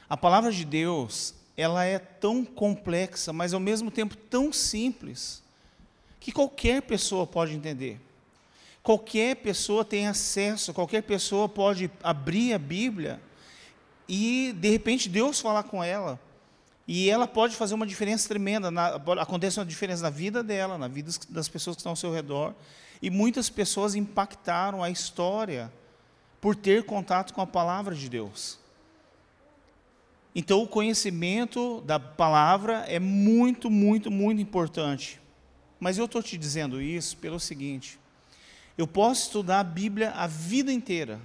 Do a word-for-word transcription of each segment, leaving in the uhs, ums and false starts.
A palavra de Deus, ela é tão complexa, mas ao mesmo tempo tão simples, que qualquer pessoa pode entender. Qualquer pessoa tem acesso, qualquer pessoa pode abrir a Bíblia e, de repente, Deus falar com ela. E ela pode fazer uma diferença tremenda, na, acontece uma diferença na vida dela, na vida das pessoas que estão ao seu redor. E muitas pessoas impactaram a história por ter contato com a palavra de Deus. Então, o conhecimento da palavra é muito, muito, muito importante. Mas eu estou te dizendo isso pelo seguinte: eu posso estudar a Bíblia a vida inteira.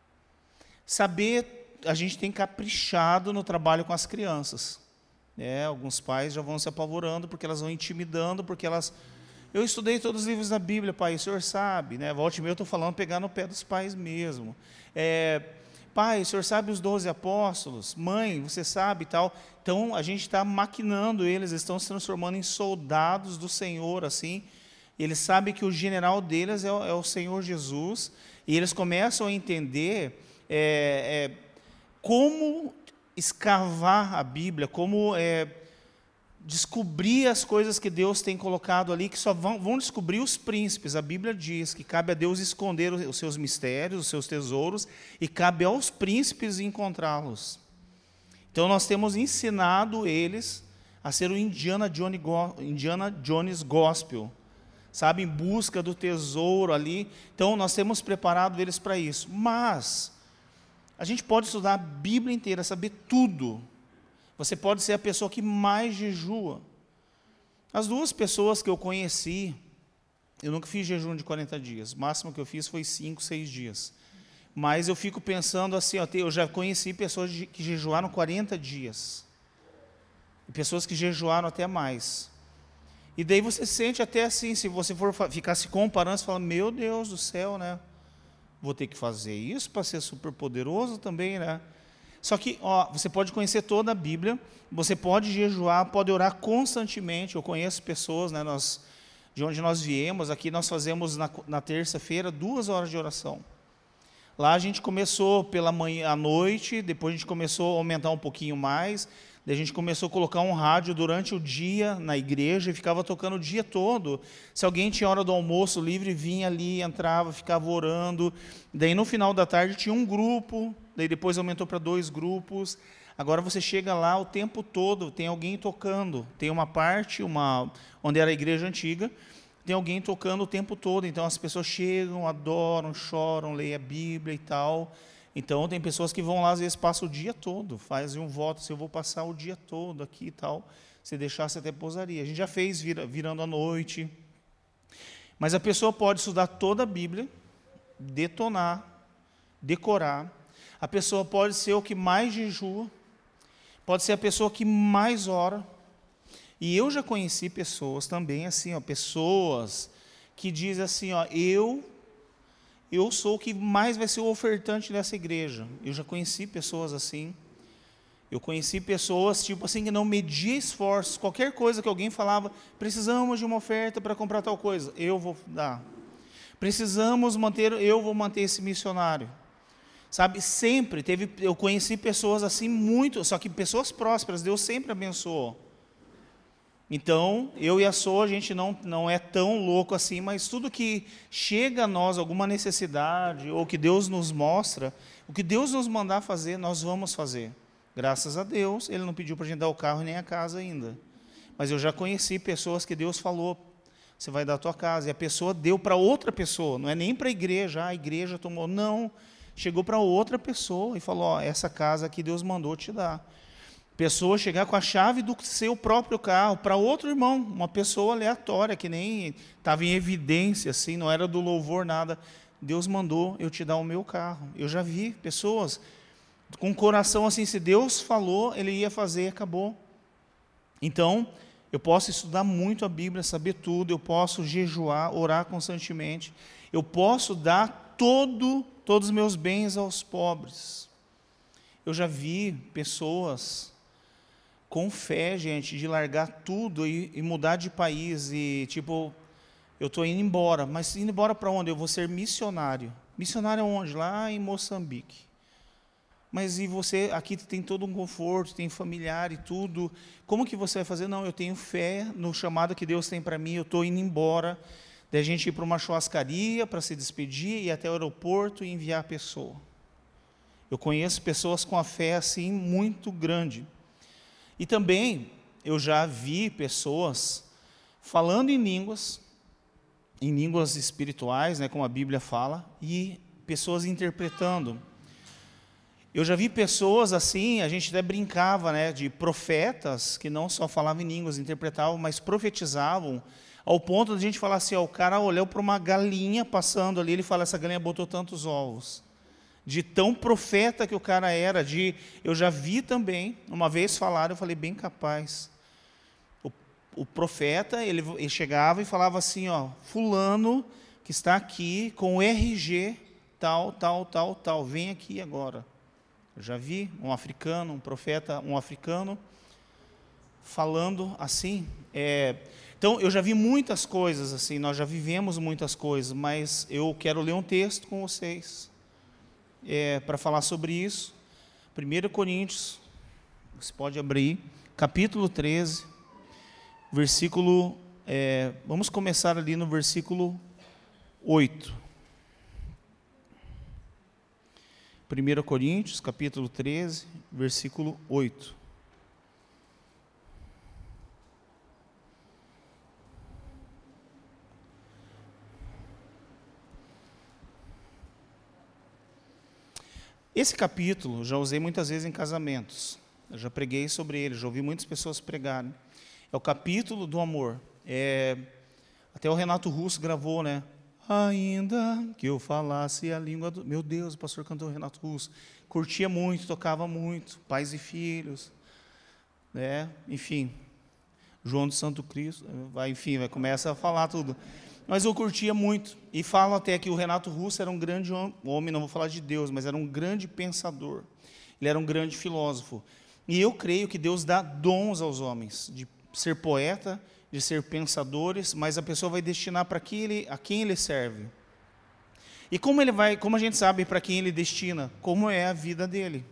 Saber, a gente tem caprichado no trabalho com as crianças. É, alguns pais já vão se apavorando, porque elas vão intimidando, porque elas... Eu estudei todos os livros da Bíblia, pai, o senhor sabe, né? Volte e meia eu estou falando, pegar no pé dos pais mesmo. É, pai, o senhor sabe os doze apóstolos? Mãe, você sabe e tal. Então, a gente está maquinando eles, eles estão se transformando em soldados do Senhor, assim. Eles sabem que o general deles é o, é o Senhor Jesus, e eles começam a entender é, é, como escavar a Bíblia, como é, descobrir as coisas que Deus tem colocado ali, que só vão, vão descobrir os príncipes. A Bíblia diz que cabe a Deus esconder os seus mistérios, os seus tesouros, e cabe aos príncipes encontrá-los. Então, nós temos ensinado eles a ser o Indiana Jones, Indiana Jones Gospel, sabe, em busca do tesouro ali. Então, nós temos preparado eles para isso. Mas a gente pode estudar a Bíblia inteira, saber tudo. Você pode ser a pessoa que mais jejua. As duas pessoas que eu conheci, eu nunca fiz jejum de quarenta dias. O máximo que eu fiz foi cinco, seis dias. Mas eu fico pensando assim, ó, eu já conheci pessoas que jejuaram quarenta dias. E pessoas que jejuaram até mais. E daí você sente até assim, se você for ficar se comparando, você fala, meu Deus do céu, né? Vou ter que fazer isso para ser super poderoso também, né? Só que, ó, você pode conhecer toda a Bíblia, você pode jejuar, pode orar constantemente. Eu conheço pessoas, né, nós, de onde nós viemos, aqui nós fazemos na, na terça-feira duas horas de oração. Lá a gente começou pela manhã à noite, depois a gente começou a aumentar um pouquinho mais, daí a gente começou a colocar um rádio durante o dia na igreja e ficava tocando o dia todo. Se alguém tinha hora do almoço livre, vinha ali, entrava, ficava orando. Daí no final da tarde tinha um grupo, daí depois aumentou para dois grupos. Agora você chega lá o tempo todo, tem alguém tocando. Tem uma parte, uma, onde era a igreja antiga, tem alguém tocando o tempo todo. Então as pessoas chegam, adoram, choram, leem a Bíblia e tal. Então, tem pessoas que vão lá, às vezes, passam o dia todo, fazem um voto, se eu vou passar o dia todo aqui e tal, se deixasse até pousaria. A gente já fez vira, virando a noite. Mas a pessoa pode estudar toda a Bíblia, detonar, decorar. A pessoa pode ser o que mais jejua, pode ser a pessoa que mais ora. E eu já conheci pessoas também, assim, ó, pessoas que dizem assim, ó, eu... eu sou o que mais vai ser o ofertante dessa igreja. Eu já conheci pessoas assim. Eu conheci pessoas, tipo assim, que não media esforços. Qualquer coisa que alguém falava, precisamos de uma oferta para comprar tal coisa, eu vou dar. Precisamos manter, eu vou manter esse missionário. Sabe, sempre teve, eu conheci pessoas assim muito, só que pessoas prósperas, Deus sempre abençoou. Então, eu e a Sô, a gente não, não é tão louco assim, mas tudo que chega a nós, alguma necessidade, ou que Deus nos mostra, o que Deus nos mandar fazer, nós vamos fazer. Graças a Deus, Ele não pediu para a gente dar o carro nem a casa ainda. Mas eu já conheci pessoas que Deus falou, você vai dar a tua casa, e a pessoa deu para outra pessoa, não é nem para a igreja, ah, a igreja tomou, não, chegou para outra pessoa e falou, ó, essa casa aqui Deus mandou te dar. Pessoa chegar com a chave do seu próprio carro para outro irmão, uma pessoa aleatória, que nem estava em evidência, assim, não era do louvor, nada. Deus mandou eu te dar o meu carro. Eu já vi pessoas com o coração assim, se Deus falou, Ele ia fazer, acabou. Então, eu posso estudar muito a Bíblia, saber tudo, eu posso jejuar, orar constantemente, eu posso dar todo, todos os meus bens aos pobres. Eu já vi pessoas com fé, gente, de largar tudo e, e mudar de país, e tipo, eu estou indo embora, mas indo embora para onde? Eu vou ser missionário. Missionário onde? Lá em Moçambique. mas e você, aqui tem todo um conforto, tem familiar e tudo, como que você vai fazer? Não, eu tenho fé no chamado que Deus tem para mim, eu estou indo embora, daí a gente ir para uma churrascaria para se despedir, ir até o aeroporto e enviar a pessoa. Eu conheço pessoas com a fé assim muito grande. E também eu já vi pessoas falando em línguas, em línguas espirituais, né, como a Bíblia fala, e pessoas interpretando. Eu já vi pessoas assim, a gente até brincava, né, de profetas que não só falavam em línguas, interpretavam, mas profetizavam, ao ponto de a gente falar assim, ó, o cara olhou para uma galinha passando ali, ele fala, essa galinha botou tantos ovos. De tão profeta que o cara era, de, eu já vi também, uma vez falaram, eu falei, bem capaz. O, o profeta, ele, ele chegava e falava assim, ó, fulano que está aqui com o R G, tal, tal, tal, tal, vem aqui agora. Eu já vi um africano, um profeta, um africano, falando assim. É, então, eu já vi muitas coisas assim, nós já vivemos muitas coisas, mas eu quero ler um texto com vocês, é, para falar sobre isso. primeira Coríntios, você pode abrir, capítulo treze, versículo, é, vamos começar ali no versículo oito. primeira Coríntios, capítulo treze, versículo oito. Esse capítulo já usei muitas vezes em casamentos. Eu já preguei sobre ele, já ouvi muitas pessoas pregarem. É o capítulo do amor. É, até o Renato Russo gravou, né? Ainda que eu falasse a língua do... Meu Deus, o pastor cantou Renato Russo. Curtia muito, tocava muito, pais e filhos, né? Enfim, João de Santo Cristo, vai, enfim, vai, começa a falar tudo. Mas eu curtia muito. E falo até que o Renato Russo era um grande homem, não vou falar de Deus, mas era um grande pensador. Ele era um grande filósofo. E eu creio que Deus dá dons aos homens, de ser poeta, de ser pensadores, mas a pessoa vai destinar para quem ele, a quem ele serve. E como ele vai, como a gente sabe para quem ele destina? Como é a vida dele.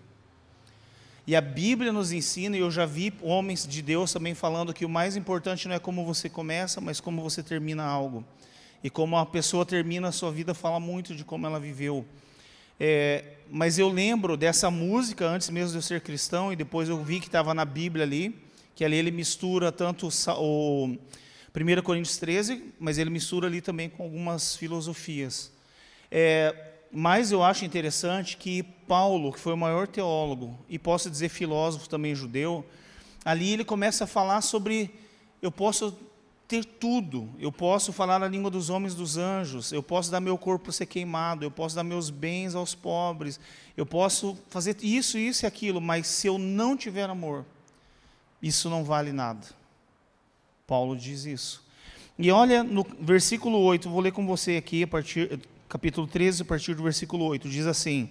E a Bíblia nos ensina, e eu já vi homens de Deus também falando que o mais importante não é como você começa, mas como você termina algo. E como a pessoa termina a sua vida, fala muito de como ela viveu. É, mas eu lembro dessa música, antes mesmo de eu ser cristão, e depois eu vi que estava na Bíblia ali, que ali ele mistura tanto o primeira Coríntios treze, mas ele mistura ali também com algumas filosofias. É, mas eu acho interessante que Paulo, que foi o maior teólogo, e posso dizer filósofo também judeu, ali ele começa a falar sobre, eu posso ter tudo, eu posso falar a língua dos homens e dos anjos, eu posso dar meu corpo para ser queimado, eu posso dar meus bens aos pobres, eu posso fazer isso, isso e aquilo, mas se eu não tiver amor, isso não vale nada. Paulo diz isso. E olha no versículo oito, vou ler com você aqui, a partir, capítulo treze, a partir do versículo oito, diz assim: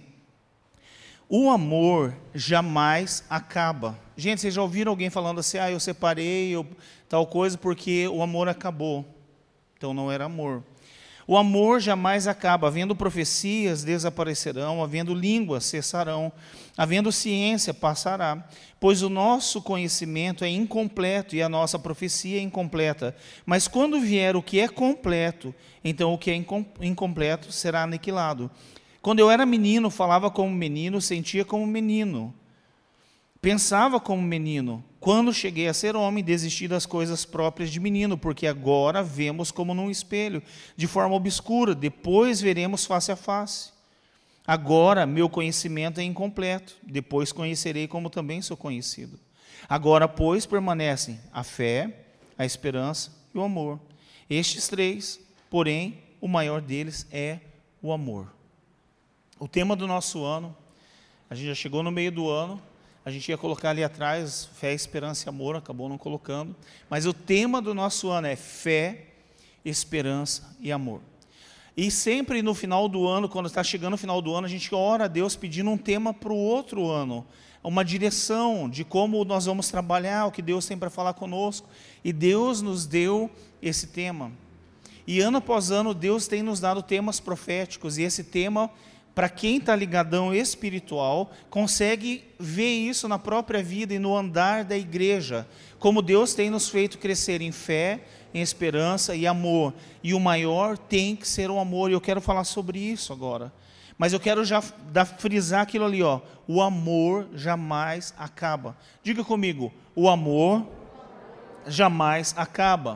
o amor jamais acaba. Gente, vocês já ouviram alguém falando assim, ah, eu separei, eu, tal coisa, porque o amor acabou. Então não era amor. O amor jamais acaba, havendo profecias, desaparecerão, havendo línguas, cessarão, havendo ciência, passará, pois o nosso conhecimento é incompleto e a nossa profecia é incompleta. Mas quando vier o que é completo, então o que é incompleto será aniquilado. Quando eu era menino, falava como menino, sentia como menino, pensava como menino. Quando cheguei a ser homem, desisti das coisas próprias de menino, porque agora vemos como num espelho, de forma obscura, depois veremos face a face. Agora meu conhecimento é incompleto, depois conhecerei como também sou conhecido. Agora, pois, permanecem a fé, a esperança e o amor. Estes três, porém, o maior deles é o amor. O tema do nosso ano, a gente já chegou no meio do ano, a gente ia colocar ali atrás, fé, esperança e amor, acabou não colocando, mas o tema do nosso ano é fé, esperança e amor. E sempre no final do ano, quando está chegando o final do ano, a gente ora a Deus pedindo um tema para o outro ano, uma direção de como nós vamos trabalhar, o que Deus tem para falar conosco, e Deus nos deu esse tema. E ano após ano, Deus tem nos dado temas proféticos, e esse tema para quem está ligadão espiritual, consegue ver isso na própria vida e no andar da igreja, como Deus tem nos feito crescer em fé, em esperança e amor. E o maior tem que ser o amor, e eu quero falar sobre isso agora. Mas eu quero já dar, frisar aquilo ali, ó. O amor jamais acaba. Diga comigo, o amor jamais acaba.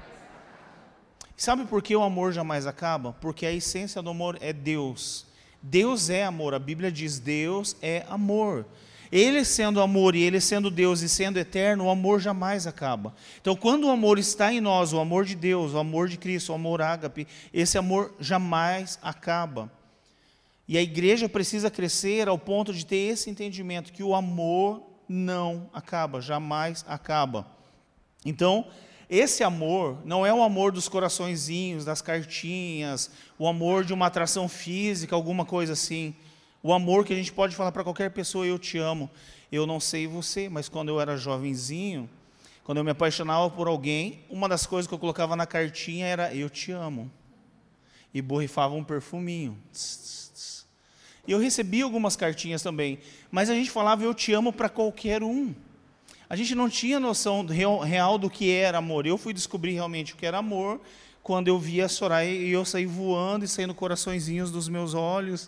Sabe por que o amor jamais acaba? Porque a essência do amor é Deus. Deus é amor, a Bíblia diz Deus é amor. Ele sendo amor e Ele sendo Deus e sendo eterno, o amor jamais acaba. Então quando o amor está em nós, o amor de Deus, o amor de Cristo, o amor ágape, esse amor jamais acaba. E a igreja precisa crescer ao ponto de ter esse entendimento, que o amor não acaba, jamais acaba. Então, esse amor não é o amor dos coraçõezinhos, das cartinhas, o amor de uma atração física, alguma coisa assim. O amor que a gente pode falar para qualquer pessoa, eu te amo. Eu não sei você, mas quando eu era jovenzinho, quando eu me apaixonava por alguém, uma das coisas que eu colocava na cartinha era, eu te amo. E borrifava um perfuminho. E eu recebi algumas cartinhas também, mas a gente falava, eu te amo para qualquer um. A gente não tinha noção real do que era amor. Eu fui descobrir realmente o que era amor quando eu via a Soraya e eu saí voando e saindo coraçõezinhos dos meus olhos.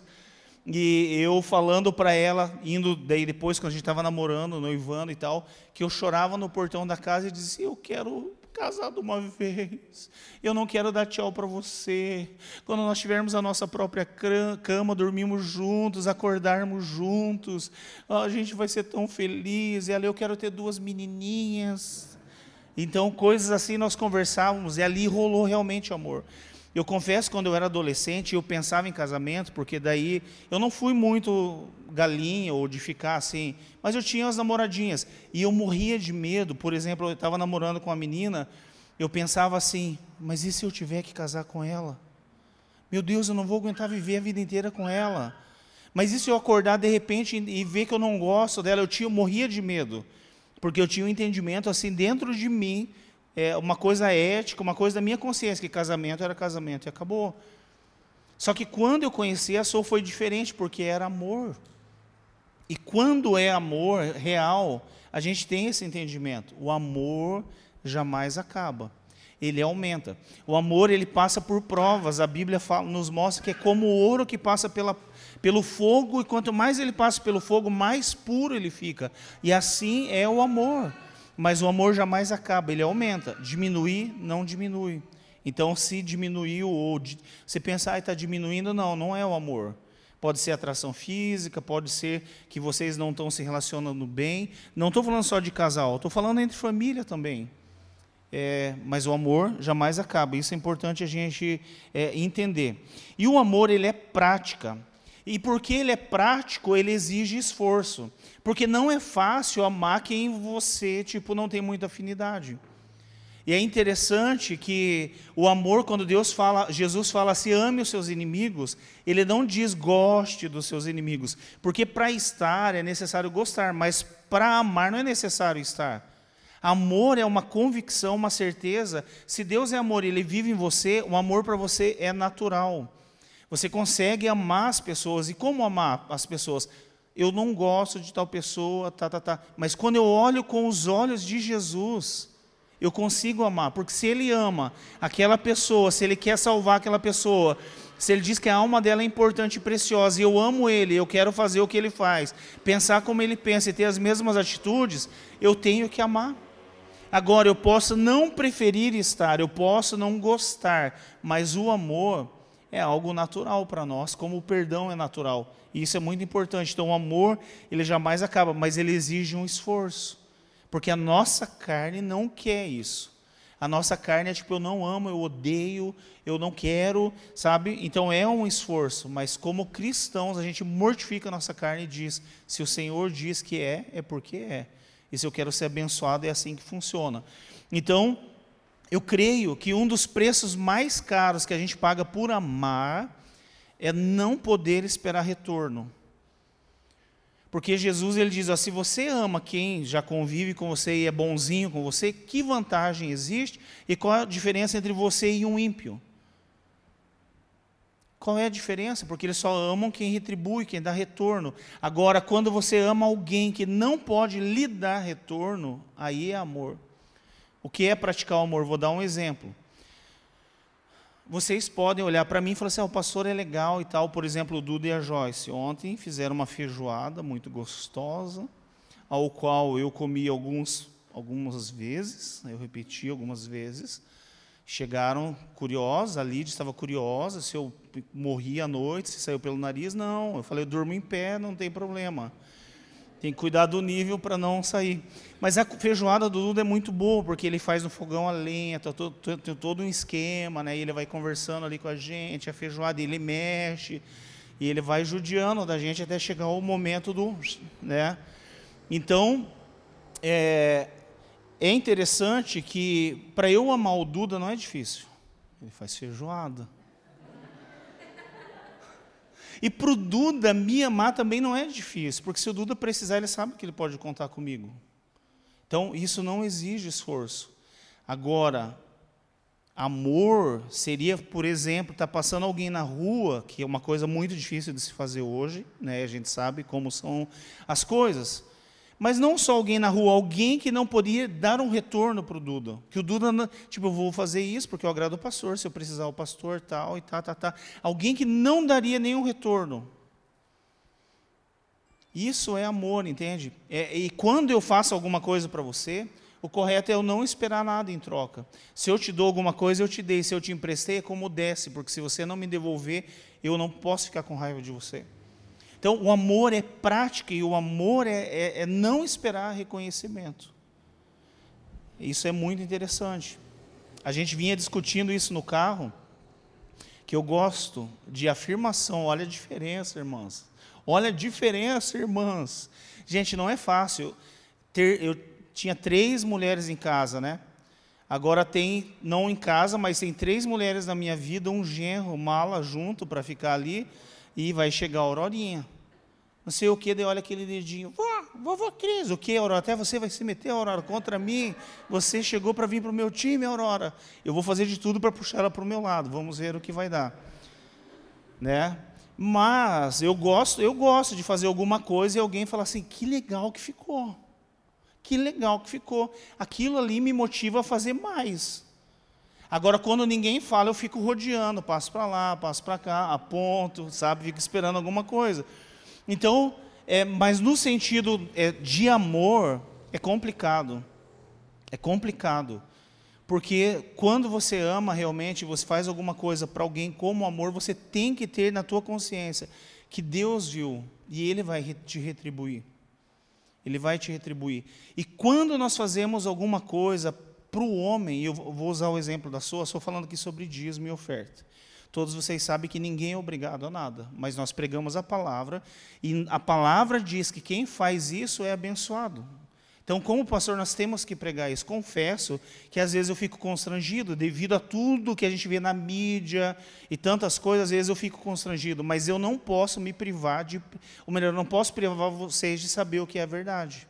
E eu falando para ela, indo daí depois, quando a gente estava namorando, noivando e tal, que eu chorava no portão da casa e dizia, eu quero casar de uma vez, eu não quero dar tchau para você. Quando nós tivermos a nossa própria cama, dormimos juntos, acordarmos juntos, a gente vai ser tão feliz. E ali eu quero ter duas menininhas. Então coisas assim nós conversávamos e ali rolou realmente amor. Eu confesso, quando eu era adolescente, eu pensava em casamento, porque daí eu não fui muito galinha ou de ficar assim, mas eu tinha as namoradinhas, e eu morria de medo. Por exemplo, eu estava namorando com uma menina, eu pensava assim, mas e se eu tiver que casar com ela? Meu Deus, eu não vou aguentar viver a vida inteira com ela. Mas e se eu acordar de repente e ver que eu não gosto dela? Eu, tinha, eu morria de medo, porque eu tinha um entendimento assim dentro de mim, é, uma coisa ética, uma coisa da minha consciência, que casamento era casamento e acabou. Só que quando eu conheci a Sol foi diferente, porque era amor. E quando é amor real, a gente tem esse entendimento. O amor jamais acaba, ele aumenta. O amor, ele passa por provas. A Bíblia fala, nos mostra que é como o ouro que passa pela, pelo fogo, e quanto mais ele passa pelo fogo, mais puro ele fica. E assim é o amor. Mas o amor jamais acaba, ele aumenta. Diminuir, não diminui. Então, se diminuiu, ou você pensa, ah, está diminuindo, não, não é o amor. Pode ser atração física, pode ser que vocês não estão se relacionando bem. Não estou falando só de casal, estou falando entre família também. É, mas o amor jamais acaba, isso é importante a gente é, entender. E o amor, ele é prática. E porque ele é prático, ele exige esforço. Porque não é fácil amar quem você tipo, não tem muita afinidade. E é interessante que o amor, quando Deus fala, Jesus fala assim, ame os seus inimigos, ele não diz goste dos seus inimigos. Porque para estar é necessário gostar, mas para amar não é necessário estar. Amor é uma convicção, uma certeza. Se Deus é amor e Ele vive em você, o amor para você é natural. Você consegue amar as pessoas. E como amar as pessoas? Eu não gosto de tal pessoa, tá, tá, tá. Mas quando eu olho com os olhos de Jesus, eu consigo amar. Porque se Ele ama aquela pessoa, se Ele quer salvar aquela pessoa, se Ele diz que a alma dela é importante e preciosa, e eu amo Ele, eu quero fazer o que Ele faz, pensar como Ele pensa e ter as mesmas atitudes, eu tenho que amar. Agora, eu posso não preferir estar, eu posso não gostar, mas o amor é algo natural para nós, como o perdão é natural. E isso é muito importante. Então, o amor, ele jamais acaba, mas ele exige um esforço. Porque a nossa carne não quer isso. A nossa carne é tipo, eu não amo, eu odeio, eu não quero, sabe? Então, é um esforço. Mas como cristãos, a gente mortifica a nossa carne e diz, se o Senhor diz que é, é porque é. E se eu quero ser abençoado, é assim que funciona. Então, eu creio que um dos preços mais caros que a gente paga por amar é não poder esperar retorno. Porque Jesus, ele diz, ó, se você ama quem já convive com você e é bonzinho com você, que vantagem existe? E qual a diferença entre você e um ímpio? Qual é a diferença? Porque eles só amam quem retribui, quem dá retorno. Agora, quando você ama alguém que não pode lhe dar retorno, aí é amor. O que é praticar o amor? Vou dar um exemplo. Vocês podem olhar para mim e falar assim, ah, o pastor é legal e tal. Por exemplo, o Duda e a Joyce. Ontem fizeram uma feijoada muito gostosa, ao qual eu comi alguns, algumas vezes, eu repeti algumas vezes. Chegaram curiosos, a Lídia estava curiosa, se eu morri à noite, se saiu pelo nariz, não. Eu falei, eu durmo em pé, não tem problema. Tem que cuidar do nível para não sair. Mas a feijoada do Duda é muito boa, porque ele faz no fogão a lenha, tem todo, tem todo um esquema, né? E ele vai conversando ali com a gente, a feijoada, ele mexe, e ele vai judiando da gente até chegar o momento do... né? Então, é... É interessante que, para eu amar o Duda, não é difícil. Ele faz feijoada. E para o Duda me amar também não é difícil, porque se o Duda precisar, ele sabe que ele pode contar comigo. Então, isso não exige esforço. Agora, amor seria, por exemplo, estar passando alguém na rua, que é uma coisa muito difícil de se fazer hoje, né? A gente sabe como são as coisas. Mas não só alguém na rua, alguém que não podia dar um retorno para o Duda. Que o Duda, tipo, eu vou fazer isso porque eu agrado o pastor, se eu precisar o pastor, tal, e tá, tá, tá. Alguém que não daria nenhum retorno. Isso é amor, entende? É, e quando eu faço alguma coisa para você, o correto é eu não esperar nada em troca. Se eu te dou alguma coisa, eu te dei. Se eu te emprestei, é como desce, porque se você não me devolver, eu não posso ficar com raiva de você. Então, o amor é prática e o amor é, é, é não esperar reconhecimento. Isso é muito interessante. A gente vinha discutindo isso no carro, que eu gosto de afirmação. Olha a diferença, irmãs. Olha a diferença, irmãs. Gente, não é fácil. Ter, eu tinha três mulheres em casa, né? Agora tem, não em casa, mas tem três mulheres na minha vida, um genro, mala junto para ficar ali. E vai chegar a Aurorinha. Não sei o que, daí olha aquele dedinho. Vó, vovó Cris, o que, Aurora? Até você vai se meter, Aurora, contra mim. Você chegou para vir para o meu time, Aurora. Eu vou fazer de tudo para puxar ela para o meu lado. Vamos ver o que vai dar. Né? Mas eu gosto, eu gosto de fazer alguma coisa e alguém falar assim, que legal que ficou. Que legal que ficou. Aquilo ali me motiva a fazer mais. Agora, quando ninguém fala, eu fico rodeando, passo para lá, passo para cá, aponto, sabe, fico esperando alguma coisa. Então, é, mas no sentido é, de amor, é complicado. É complicado. Porque quando você ama realmente, você faz alguma coisa para alguém como amor, você tem que ter na tua consciência que Deus viu e Ele vai te retribuir. Ele vai te retribuir. E quando nós fazemos alguma coisa para o homem, e eu vou usar o exemplo da sua, estou falando aqui sobre dízimo e oferta. Todos vocês sabem que ninguém é obrigado a nada, mas nós pregamos a palavra, e a palavra diz que quem faz isso é abençoado. Então, como pastor, nós temos que pregar isso. Confesso que às vezes eu fico constrangido, devido a tudo que a gente vê na mídia e tantas coisas, às vezes eu fico constrangido, mas eu não posso me privar de, ou melhor, eu não posso privar vocês de saber o que é a verdade.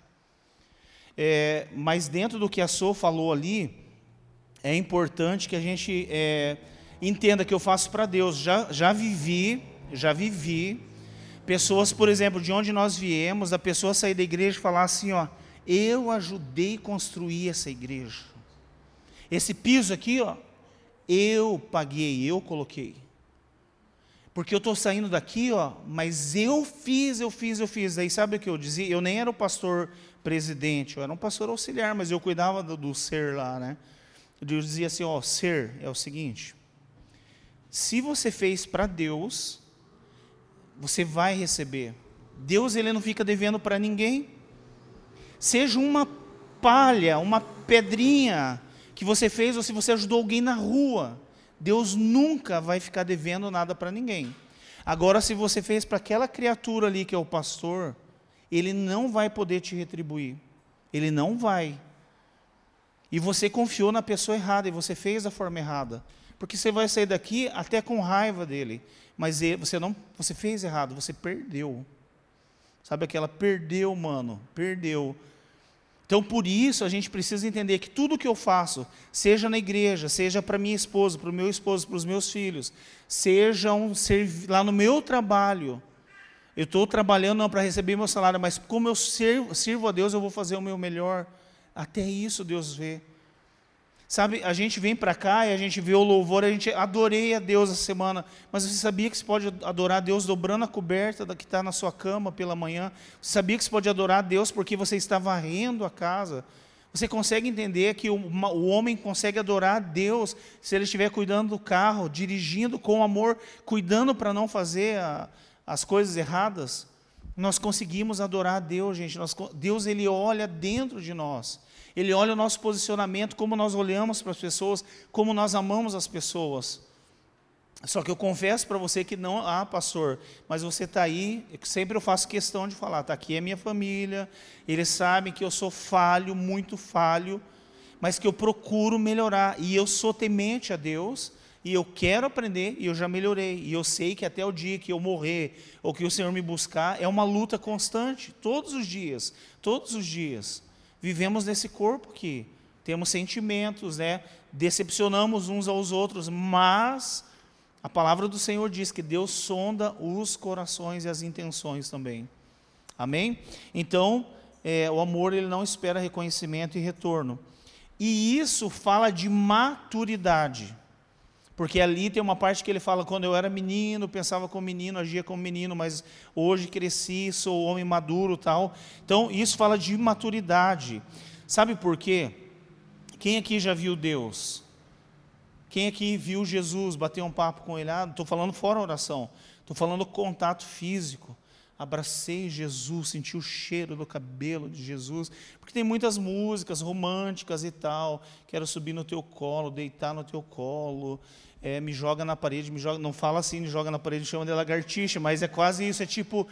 É, mas dentro do que a Sô falou ali, é importante que a gente é, entenda que eu faço para Deus. Já, já vivi, já vivi, pessoas, por exemplo, de onde nós viemos, a pessoa sair da igreja e falar assim, ó, eu ajudei a construir essa igreja. Esse piso aqui, ó, eu paguei, eu coloquei. Porque eu estou saindo daqui, ó, mas eu fiz, eu fiz, eu fiz. Aí sabe o que eu dizia? Eu nem era o pastor presidente, eu era um pastor auxiliar, mas eu cuidava do, do ser lá, né? Eu dizia assim, ó, ser é o seguinte, se você fez para Deus, você vai receber. Deus, ele não fica devendo para ninguém. Seja uma palha, uma pedrinha que você fez, ou se você ajudou alguém na rua, Deus nunca vai ficar devendo nada para ninguém. Agora, se você fez para aquela criatura ali que é o pastor, ele não vai poder te retribuir. Ele não vai. E você confiou na pessoa errada, e você fez da forma errada. Porque você vai sair daqui até com raiva dele. Mas ele, você, não, você fez errado, você perdeu. Sabe aquela, perdeu, mano, perdeu. Então, por isso, a gente precisa entender que tudo que eu faço, seja na igreja, seja para minha esposa, para o meu esposo, para os meus filhos, seja um servi- lá no meu trabalho, eu estou trabalhando não para receber meu salário, mas como eu sirvo, sirvo a Deus, eu vou fazer o meu melhor. Até isso Deus vê. Sabe, a gente vem para cá e a gente vê o louvor, a gente adorei a Deus essa semana, mas você sabia que você pode adorar a Deus dobrando a coberta que está na sua cama pela manhã? Você sabia que você pode adorar a Deus porque você está varrendo a casa? Você consegue entender que o, o homem consegue adorar a Deus se ele estiver cuidando do carro, dirigindo com amor, cuidando para não fazer a, as coisas erradas? Nós conseguimos adorar a Deus, gente. Nós, Deus, Ele olha dentro de nós. Ele olha o nosso posicionamento, como nós olhamos para as pessoas, como nós amamos as pessoas. Só que eu confesso para você que não, ah, pastor, mas você está aí, sempre eu faço questão de falar, está aqui a minha família, eles sabem que eu sou falho, muito falho, mas que eu procuro melhorar, e eu sou temente a Deus, e eu quero aprender, e eu já melhorei, e eu sei que até o dia que eu morrer, ou que o Senhor me buscar, é uma luta constante, todos os dias, todos os dias. Vivemos nesse corpo aqui, temos sentimentos, né? Decepcionamos uns aos outros, mas a palavra do Senhor diz que Deus sonda os corações e as intenções também. Amém? Então, é, o amor ele não espera reconhecimento e retorno. E isso fala de maturidade. Porque ali tem uma parte que ele fala, quando eu era menino, pensava como menino, agia como menino, mas hoje cresci, sou homem maduro, tal. Então, isso fala de maturidade. Sabe por quê? Quem aqui já viu Deus? Quem aqui viu Jesus, bateu um papo com ele? Ah, não estou falando fora a oração, estou falando contato físico. Abracei Jesus, senti o cheiro do cabelo de Jesus, porque tem muitas músicas românticas e tal, quero subir no teu colo, deitar no teu colo, é, me joga na parede, me joga, não fala assim, me joga na parede, chama de lagartixa, mas é quase isso, é tipo,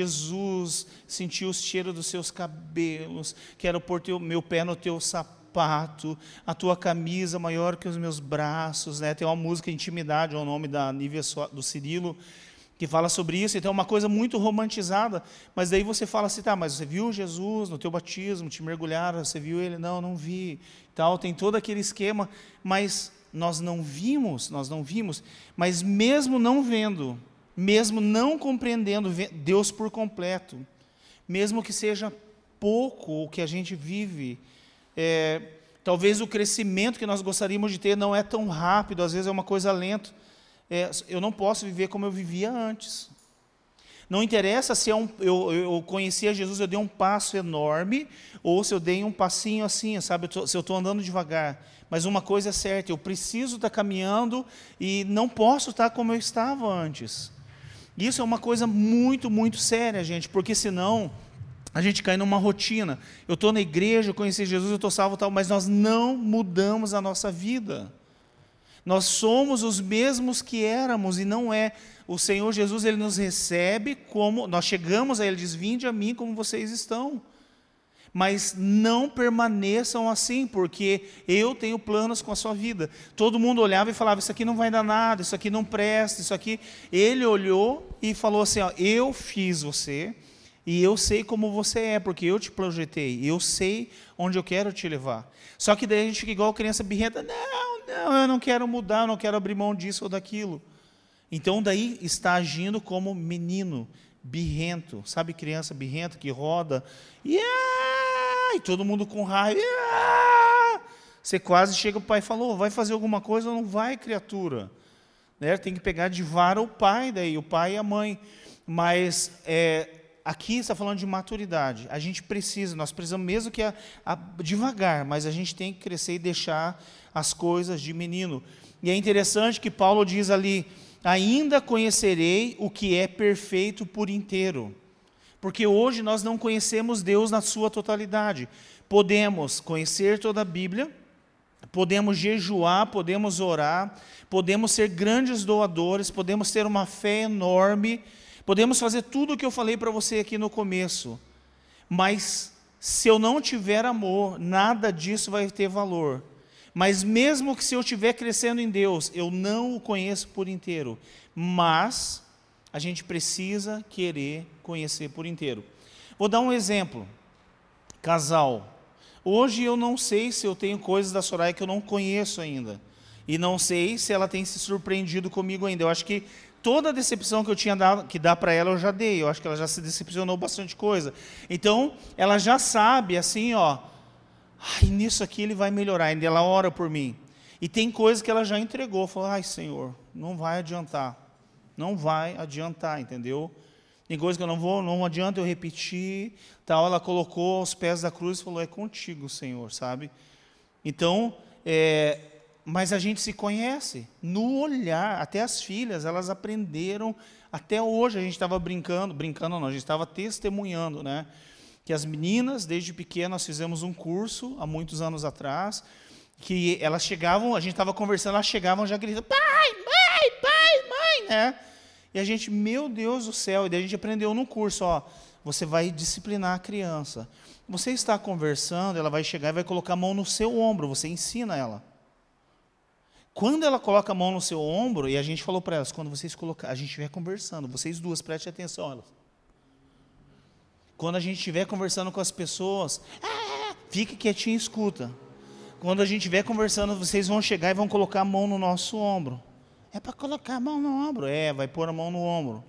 Jesus, senti o cheiro dos seus cabelos, quero pôr teu, meu pé no teu sapato, a tua camisa maior que os meus braços, né? Tem uma música Intimidade, é o nome da Nívia do Cirilo, que fala sobre isso. Então é uma coisa muito romantizada, mas daí você fala assim, tá, mas você viu Jesus no teu batismo, te mergulharam, você viu ele? Não, não vi, tal, tem todo aquele esquema, mas nós não vimos, nós não vimos, mas mesmo não vendo, mesmo não compreendendo Deus por completo, mesmo que seja pouco o que a gente vive, é, talvez o crescimento que nós gostaríamos de ter não é tão rápido, às vezes é uma coisa lenta. É, eu não posso viver como eu vivia antes. Não interessa se é um, eu, eu conhecia Jesus, eu dei um passo enorme, ou se eu dei um passinho assim, sabe, eu tô, se eu estou andando devagar. Mas uma coisa é certa, eu preciso estar caminhando e não posso estar como eu estava antes. Isso é uma coisa muito, muito séria, gente, porque senão a gente cai numa rotina. Eu estou na igreja, eu conheci Jesus, eu estou salvo, tal, mas nós não mudamos a nossa vida. Nós somos os mesmos que éramos, e não é. O Senhor Jesus, Ele nos recebe como, nós chegamos a Ele, diz, vinde a mim como vocês estão. Mas não permaneçam assim, porque eu tenho planos com a sua vida. Todo mundo olhava e falava, isso aqui não vai dar nada, isso aqui não presta, isso aqui. Ele olhou e falou assim, ó, eu fiz você, e eu sei como você é, porque eu te projetei, eu sei onde eu quero te levar. Só que daí a gente fica igual criança birrenta, não, não, eu não quero mudar, eu não quero abrir mão disso ou daquilo. Então daí está agindo como menino, birrento, sabe criança birrenta que roda, e, ah, e todo mundo com raiva, ah, você quase chega para o pai e falou, vai fazer alguma coisa ou não vai, criatura? Né? Tem que pegar de vara o pai, daí, o pai e a mãe, mas é, aqui está falando de maturidade, a gente precisa, nós precisamos mesmo que a, a, devagar, mas a gente tem que crescer e deixar as coisas de menino. E é interessante que Paulo diz ali, ainda conhecerei o que é perfeito por inteiro, porque hoje nós não conhecemos Deus na sua totalidade. Podemos conhecer toda a Bíblia, podemos jejuar, podemos orar, podemos ser grandes doadores, podemos ter uma fé enorme, podemos fazer tudo o que eu falei para você aqui no começo, mas se eu não tiver amor, nada disso vai ter valor. Mas mesmo que se eu estiver crescendo em Deus, eu não o conheço por inteiro, mas a gente precisa querer conhecer por inteiro. Vou dar um exemplo, casal. Hoje eu não sei se eu tenho coisas da Soraya que eu não conheço ainda. E não sei se ela tem se surpreendido comigo ainda. Eu acho que toda a decepção que eu tinha dado, que dar para ela, eu já dei. Eu acho que ela já se decepcionou bastante coisa. Então, ela já sabe, assim, ó, ai, nisso aqui ele vai melhorar. Ainda ela ora por mim. E tem coisas que ela já entregou. Falou, ai, Senhor, não vai adiantar. Não vai adiantar, entendeu? Tem coisas que eu não vou, não adianta eu repetir. Tal, ela colocou aos pés da cruz e falou, é contigo, Senhor, sabe? Então, é... mas a gente se conhece no olhar, até as filhas, elas aprenderam, até hoje a gente estava brincando, brincando não, a gente estava testemunhando, né? Que as meninas, desde pequenas, nós fizemos um curso, há muitos anos atrás, que elas chegavam, a gente estava conversando, elas chegavam já gritando, pai, mãe, pai, mãe, né? E a gente, meu Deus do céu, e daí a gente aprendeu no curso, ó, você vai disciplinar a criança. Você está conversando, ela vai chegar e vai colocar a mão no seu ombro, você ensina ela. Quando ela coloca a mão no seu ombro, e a gente falou para elas, quando vocês colocar, a gente estiver conversando, vocês duas, prestem atenção, elas. Quando a gente estiver conversando com as pessoas, ah, fique quietinho e escuta. Quando a gente estiver conversando, vocês vão chegar e vão colocar a mão no nosso ombro. É para colocar a mão no ombro? É, vai pôr a mão no ombro.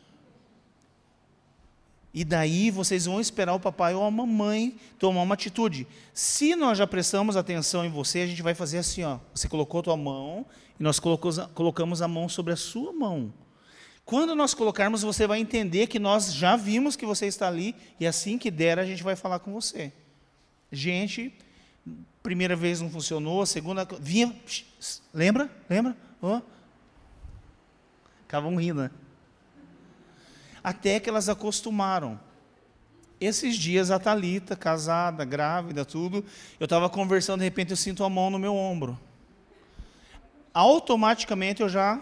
E daí vocês vão esperar o papai ou a mamãe tomar uma atitude. Se nós já prestamos atenção em você, a gente vai fazer assim, ó. Você colocou a tua mão e nós colocamos a mão sobre a sua mão. Quando nós colocarmos, você vai entender que nós já vimos que você está ali e assim que der, a gente vai falar com você. Gente, primeira vez não funcionou, segunda... Vinha... Lembra? Lembra? Oh. Acabam rindo, né? Até que elas acostumaram. Esses dias a Thalita, casada, grávida, tudo, eu estava conversando, de repente eu sinto a mão no meu ombro. Automaticamente eu já,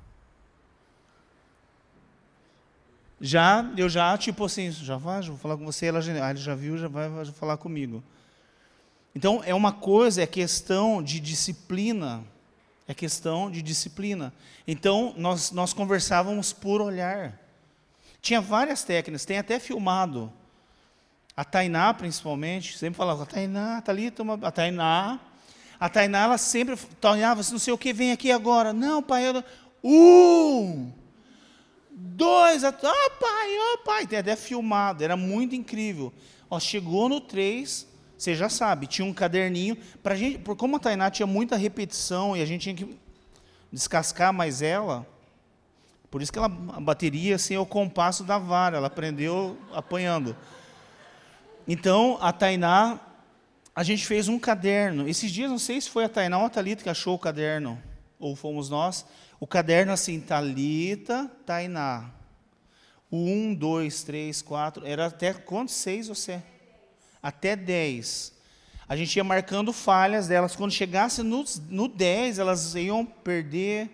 já, eu já, tipo assim, já vai, já vou falar com você, ela já, ah, ele já viu, já vai, vai falar comigo. Então, é uma coisa, é questão de disciplina, é questão de disciplina. Então, nós, nós conversávamos por olhar. Tinha várias técnicas, tem até filmado. A Tainá, principalmente, sempre falava, a Tainá, Thalita, a Tainá, a Tainá, ela sempre, Tainá, você não sei o que, vem aqui agora. Não, pai, eu... Um, dois, ó oh, pai, ó oh, pai, tem até filmado, era muito incrível. Ó, chegou no três, você já sabe, tinha um caderninho, pra gente, por como a Tainá tinha muita repetição e a gente tinha que descascar mais ela, por isso que ela, a bateria assim, é o compasso da vara, ela aprendeu apanhando. Então, a Tainá, a gente fez um caderno. Esses dias, não sei se foi a Tainá ou a Thalita que achou o caderno, ou fomos nós. O caderno assim, Thalita, Tainá. Um, dois, três, quatro, era até quantos? Seis ou sete? Até dez. A gente ia marcando falhas delas. Quando chegasse no, no dez, elas iam perder...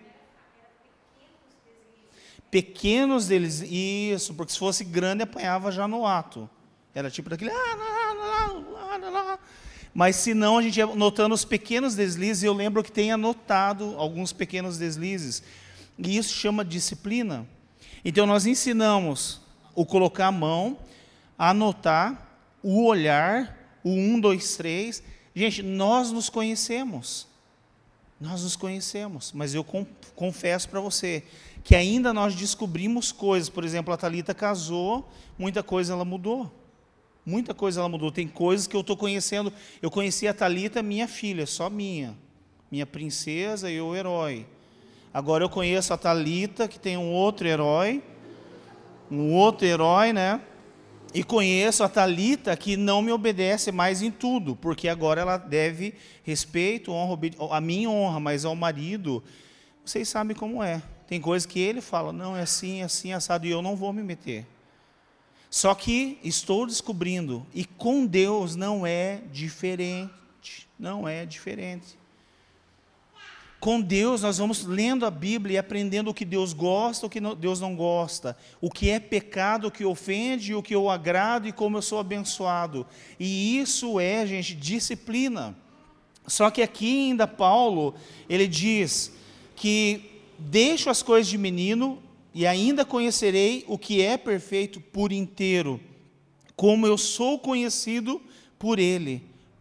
Pequenos deles, isso, porque se fosse grande, apanhava já no ato. Era tipo daquele... Ah, lá, lá, lá, lá, lá. Mas se não, a gente ia notando os pequenos deslizes, e eu lembro que tem anotado alguns pequenos deslizes. E isso chama disciplina. Então, nós ensinamos o colocar a mão, a anotar, o olhar, o um, dois, três. Gente, nós nos conhecemos. Nós nos conhecemos, mas eu confesso para você que ainda nós descobrimos coisas. Por exemplo, a Thalita casou, muita coisa ela mudou. Muita coisa ela mudou. Tem coisas que eu estou conhecendo. Eu conheci a Thalita, minha filha, só minha. Minha princesa e o herói. Agora eu conheço a Thalita, que tem um outro herói. Um outro herói, né? E conheço a Thalita, que não me obedece mais em tudo, porque agora ela deve respeito, honra, a minha honra, mas ao marido, vocês sabem como é. Tem coisas que ele fala, não, é assim, é assim, assado, e eu não vou me meter. Só que estou descobrindo, e com Deus não é diferente, não é diferente. Com Deus nós vamos lendo a Bíblia e aprendendo o que Deus gosta, o que Deus não gosta, o que é pecado, o que ofende, o que eu agrado e como eu sou abençoado. E isso é, gente, disciplina. Só que aqui ainda Paulo, ele diz que deixo as coisas de menino e ainda conhecerei o que é perfeito por inteiro, como eu sou conhecido por ele.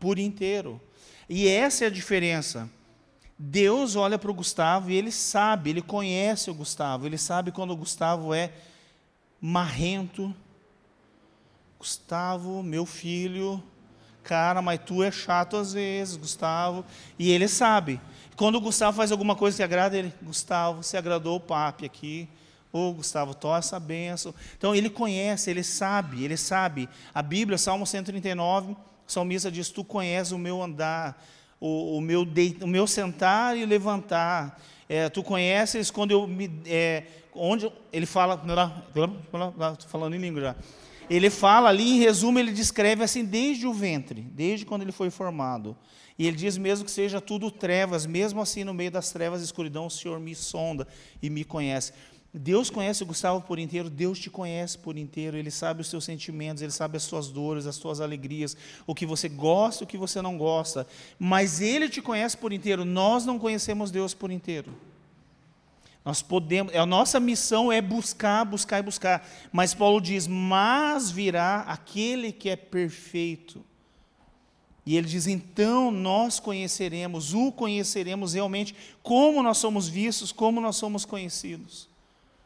por inteiro. E essa é a diferença. Deus olha para o Gustavo e Ele sabe, Ele conhece o Gustavo, Ele sabe quando o Gustavo é marrento. Gustavo, meu filho, cara, mas tu é chato às vezes, Gustavo. E Ele sabe. Quando o Gustavo faz alguma coisa que agrada Ele, Gustavo, você agradou o papi aqui. Ô, Gustavo, toma essa bênção. Então, Ele conhece, Ele sabe, Ele sabe. A Bíblia, Salmo cento e trinta e nove, o salmista diz, tu conheces o meu andar, o, o, meu, de, o meu sentar e levantar. É, tu conheces quando eu me... É, onde ele fala... Estou falando em língua já. Ele fala ali, em resumo, ele descreve assim, desde o ventre, desde quando ele foi formado. E ele diz, mesmo que seja tudo trevas, mesmo assim, no meio das trevas e escuridão, o Senhor me sonda e me conhece. Deus conhece o Gustavo por inteiro, Deus te conhece por inteiro, Ele sabe os seus sentimentos, Ele sabe as suas dores, as suas alegrias, o que você gosta, o que você não gosta, mas Ele te conhece por inteiro, nós não conhecemos Deus por inteiro. Nós podemos, a nossa missão é buscar, buscar e buscar, mas Paulo diz, mas virá aquele que é perfeito. E ele diz, então nós conheceremos, o conheceremos realmente, como nós somos vistos, como nós somos conhecidos.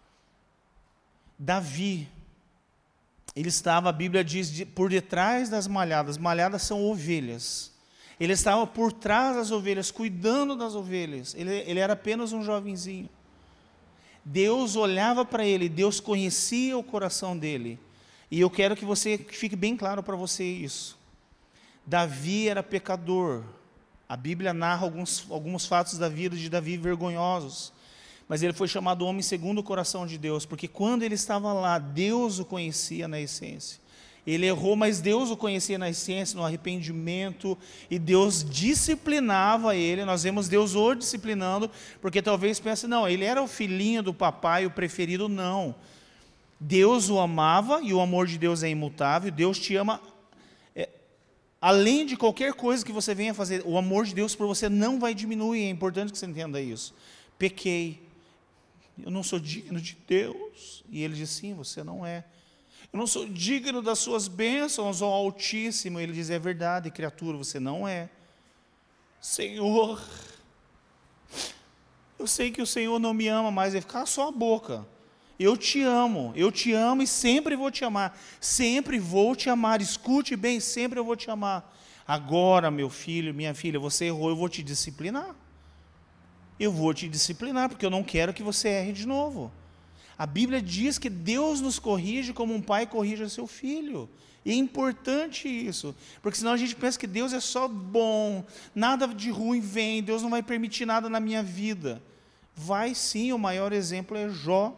Davi, ele estava, a Bíblia diz, de, por detrás das malhadas. Malhadas são ovelhas. Ele estava por trás das ovelhas, cuidando das ovelhas. Ele, ele era apenas um jovenzinho. Deus olhava para ele, Deus conhecia o coração dele. E eu quero que você que fique bem claro para você isso. Davi era pecador. A Bíblia narra alguns, alguns fatos da vida de Davi vergonhosos. Mas ele foi chamado homem segundo o coração de Deus, porque quando ele estava lá, Deus o conhecia na essência. Ele errou, mas Deus o conhecia na essência, no arrependimento, e Deus disciplinava ele. Nós vemos Deus o disciplinando, porque talvez pense, não, ele era o filhinho do papai, o preferido, não. Deus o amava, e o amor de Deus é imutável, Deus te ama, é, além de qualquer coisa que você venha fazer, o amor de Deus por você não vai diminuir, é importante que você entenda isso. Pequei. Eu não sou digno de Deus. E ele diz, sim, você não é. Eu não sou digno das suas bênçãos, ó Altíssimo. Ele diz, é verdade, criatura, você não é. Senhor, eu sei que o Senhor não me ama mais, vai ficar só a boca. Eu te amo, eu te amo e sempre vou te amar. Sempre vou te amar, escute bem, sempre eu vou te amar. Agora, meu filho, minha filha, você errou, eu vou te disciplinar. Eu vou te disciplinar, porque eu não quero que você erre de novo. A Bíblia diz que Deus nos corrige como um pai corrige o seu filho. E é importante isso, porque senão a gente pensa que Deus é só bom, nada de ruim vem, Deus não vai permitir nada na minha vida. Vai sim, o maior exemplo é Jó.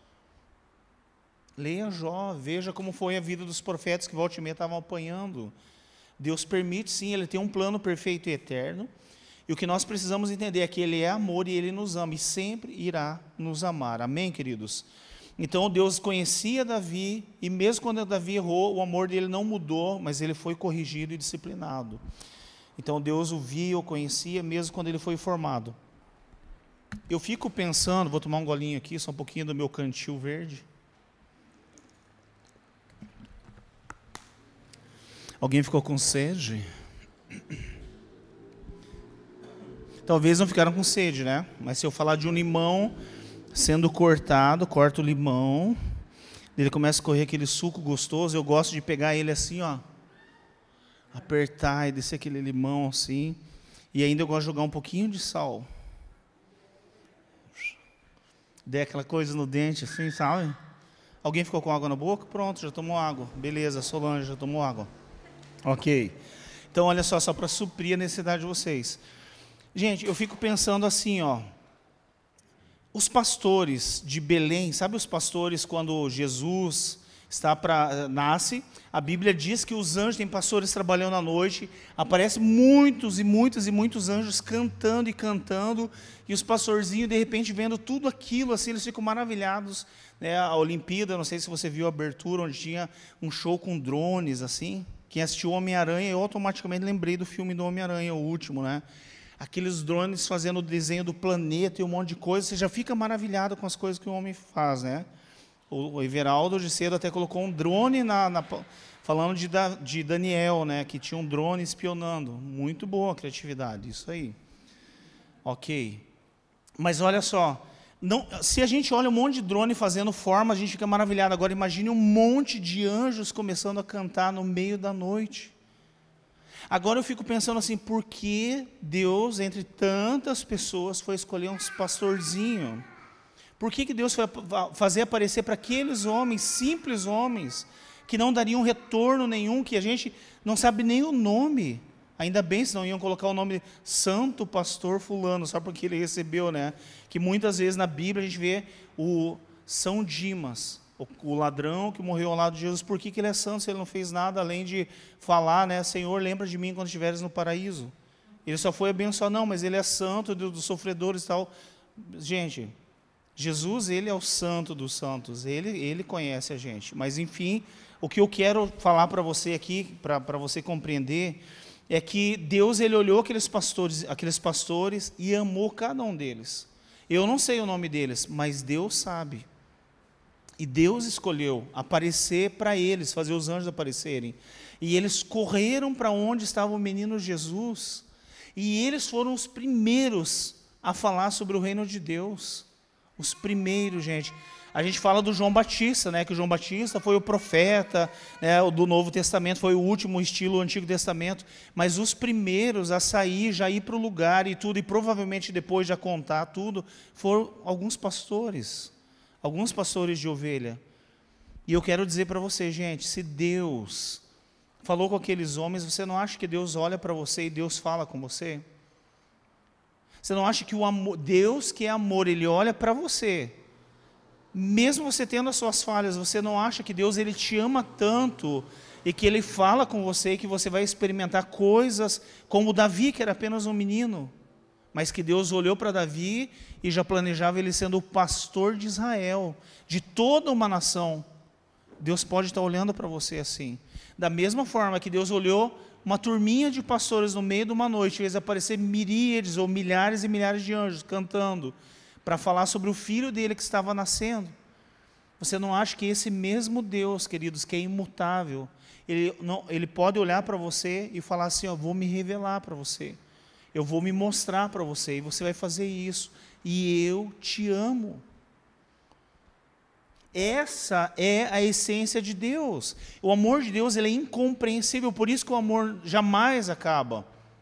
Leia Jó, veja como foi a vida dos profetas que volta e meia estavam apanhando. Deus permite sim, Ele tem um plano perfeito e eterno. E o que nós precisamos entender é que Ele é amor e Ele nos ama e sempre irá nos amar. Amém, queridos? Então Deus conhecia Davi e mesmo quando Davi errou, o amor dele não mudou, mas ele foi corrigido e disciplinado. Então Deus o via, o conhecia, mesmo quando ele foi formado. Eu fico pensando, vou tomar um golinho aqui, só um pouquinho do meu cantil verde. Alguém ficou com sede? Talvez não ficaram com sede, né? Mas se eu falar de um limão sendo cortado, corta o limão, ele começa a correr aquele suco gostoso, eu gosto de pegar ele assim, ó, apertar e descer aquele limão assim, e ainda eu gosto de jogar um pouquinho de sal. Der aquela coisa no dente assim, sabe? Alguém ficou com água na boca? Pronto, já tomou água. Beleza, Solange já tomou água. Ok. Então, olha só, só para suprir a necessidade de vocês. Gente, eu fico pensando assim, ó, os pastores de Belém, sabe os pastores quando Jesus está pra, nasce, a Bíblia diz que os anjos, tem pastores trabalhando à noite, aparecem muitos e muitos e muitos anjos cantando e cantando, e os pastorzinhos de repente vendo tudo aquilo, assim, eles ficam maravilhados, né? A Olimpíada, não sei se você viu a abertura, onde tinha um show com drones, assim, quem assistiu Homem-Aranha, eu automaticamente lembrei do filme do Homem-Aranha, o último, né? Aqueles drones fazendo o desenho do planeta e um monte de coisa, você já fica maravilhado com as coisas que o homem faz, né? O Everaldo de cedo até colocou um drone na, na falando de, da, de Daniel, né, que tinha um drone espionando. Muito boa a criatividade, isso aí. Ok. Mas olha só, não, se a gente olha um monte de drone fazendo forma, a gente fica maravilhado. Agora imagine um monte de anjos começando a cantar no meio da noite. Agora eu fico pensando assim, por que Deus, entre tantas pessoas, foi escolher uns pastorzinhos? Por que, que Deus foi fazer aparecer para aqueles homens, simples homens, que não dariam retorno nenhum, que a gente não sabe nem o nome? Ainda bem, se não iam colocar o nome de Santo Pastor Fulano, só porque ele recebeu, né? Que muitas vezes na Bíblia a gente vê o São Dimas, o, o ladrão que morreu ao lado de Jesus. Por que, que ele é santo se ele não fez nada além de falar, né? Senhor, lembra de mim quando estiveres no paraíso. Ele só foi abençoado, não, mas ele é santo dos, dos sofredores e tal. Gente, Jesus, ele é o santo dos santos, ele, ele conhece a gente. Mas, enfim, o que eu quero falar para você aqui, para você compreender, é que Deus, ele olhou aqueles pastores, aqueles pastores e amou cada um deles. Eu não sei o nome deles, mas Deus sabe. E Deus escolheu aparecer para eles, fazer os anjos aparecerem. E eles correram para onde estava o menino Jesus. E eles foram os primeiros a falar sobre o reino de Deus. Os primeiros, gente. A gente fala do João Batista, né, que o João Batista foi o profeta, né, do Novo Testamento, foi o último estilo do Antigo Testamento, mas os primeiros a sair, já ir para o lugar e tudo, e provavelmente depois de contar tudo, foram alguns pastores, alguns pastores de ovelha. E eu quero dizer para você, gente, se Deus falou com aqueles homens, você não acha que Deus olha para você e Deus fala com você? Você não acha que o amor, Deus que é amor, Ele olha para você, mesmo você tendo as suas falhas, você não acha que Deus, ele te ama tanto e que Ele fala com você e que você vai experimentar coisas como Davi, que era apenas um menino, mas que Deus olhou para Davi e já planejava ele sendo o pastor de Israel, de toda uma nação. Deus pode estar olhando para você assim. Da mesma forma que Deus olhou uma turminha de pastores no meio de uma noite, fez aparecer miríades ou milhares e milhares de anjos cantando, para falar sobre o filho dele que estava nascendo. Você não acha que esse mesmo Deus, queridos, que é imutável, ele, não, ele pode olhar para você e falar assim, ó, vou me revelar para você, eu vou me mostrar para você, e você vai fazer isso, e eu te amo. Essa é a essência de Deus. O amor de Deus, ele é incompreensível, por isso que o amor jamais acaba.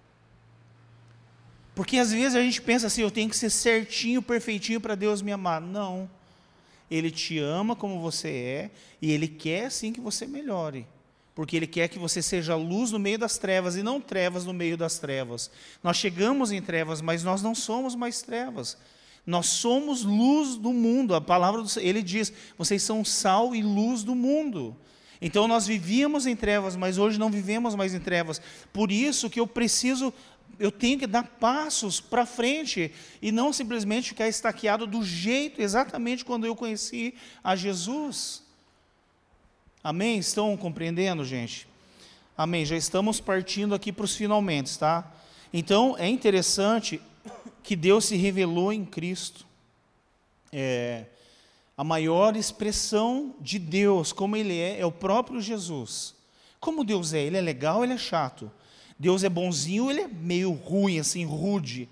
Porque às vezes a gente pensa assim, eu tenho que ser certinho, perfeitinho para Deus me amar. Não. Ele te ama como você é, e Ele quer sim que você melhore. Porque Ele quer que você seja luz no meio das trevas, e não trevas no meio das trevas. Nós chegamos em trevas, mas nós não somos mais trevas. Nós somos luz do mundo. A palavra do Ele diz, vocês são sal e luz do mundo. Então nós vivíamos em trevas, mas hoje não vivemos mais em trevas. Por isso que eu preciso... eu tenho que dar passos para frente e não simplesmente ficar estaqueado do jeito exatamente quando eu conheci a Jesus. Amém? Estão compreendendo, gente? Amém? Já estamos partindo aqui para os finalmente, tá? Então, é interessante que Deus se revelou em Cristo. É, a maior expressão de Deus, como Ele é, é o próprio Jesus. Como Deus é? Ele é legal ou Ele é chato? Deus é bonzinho, Ele é meio ruim, assim, rude.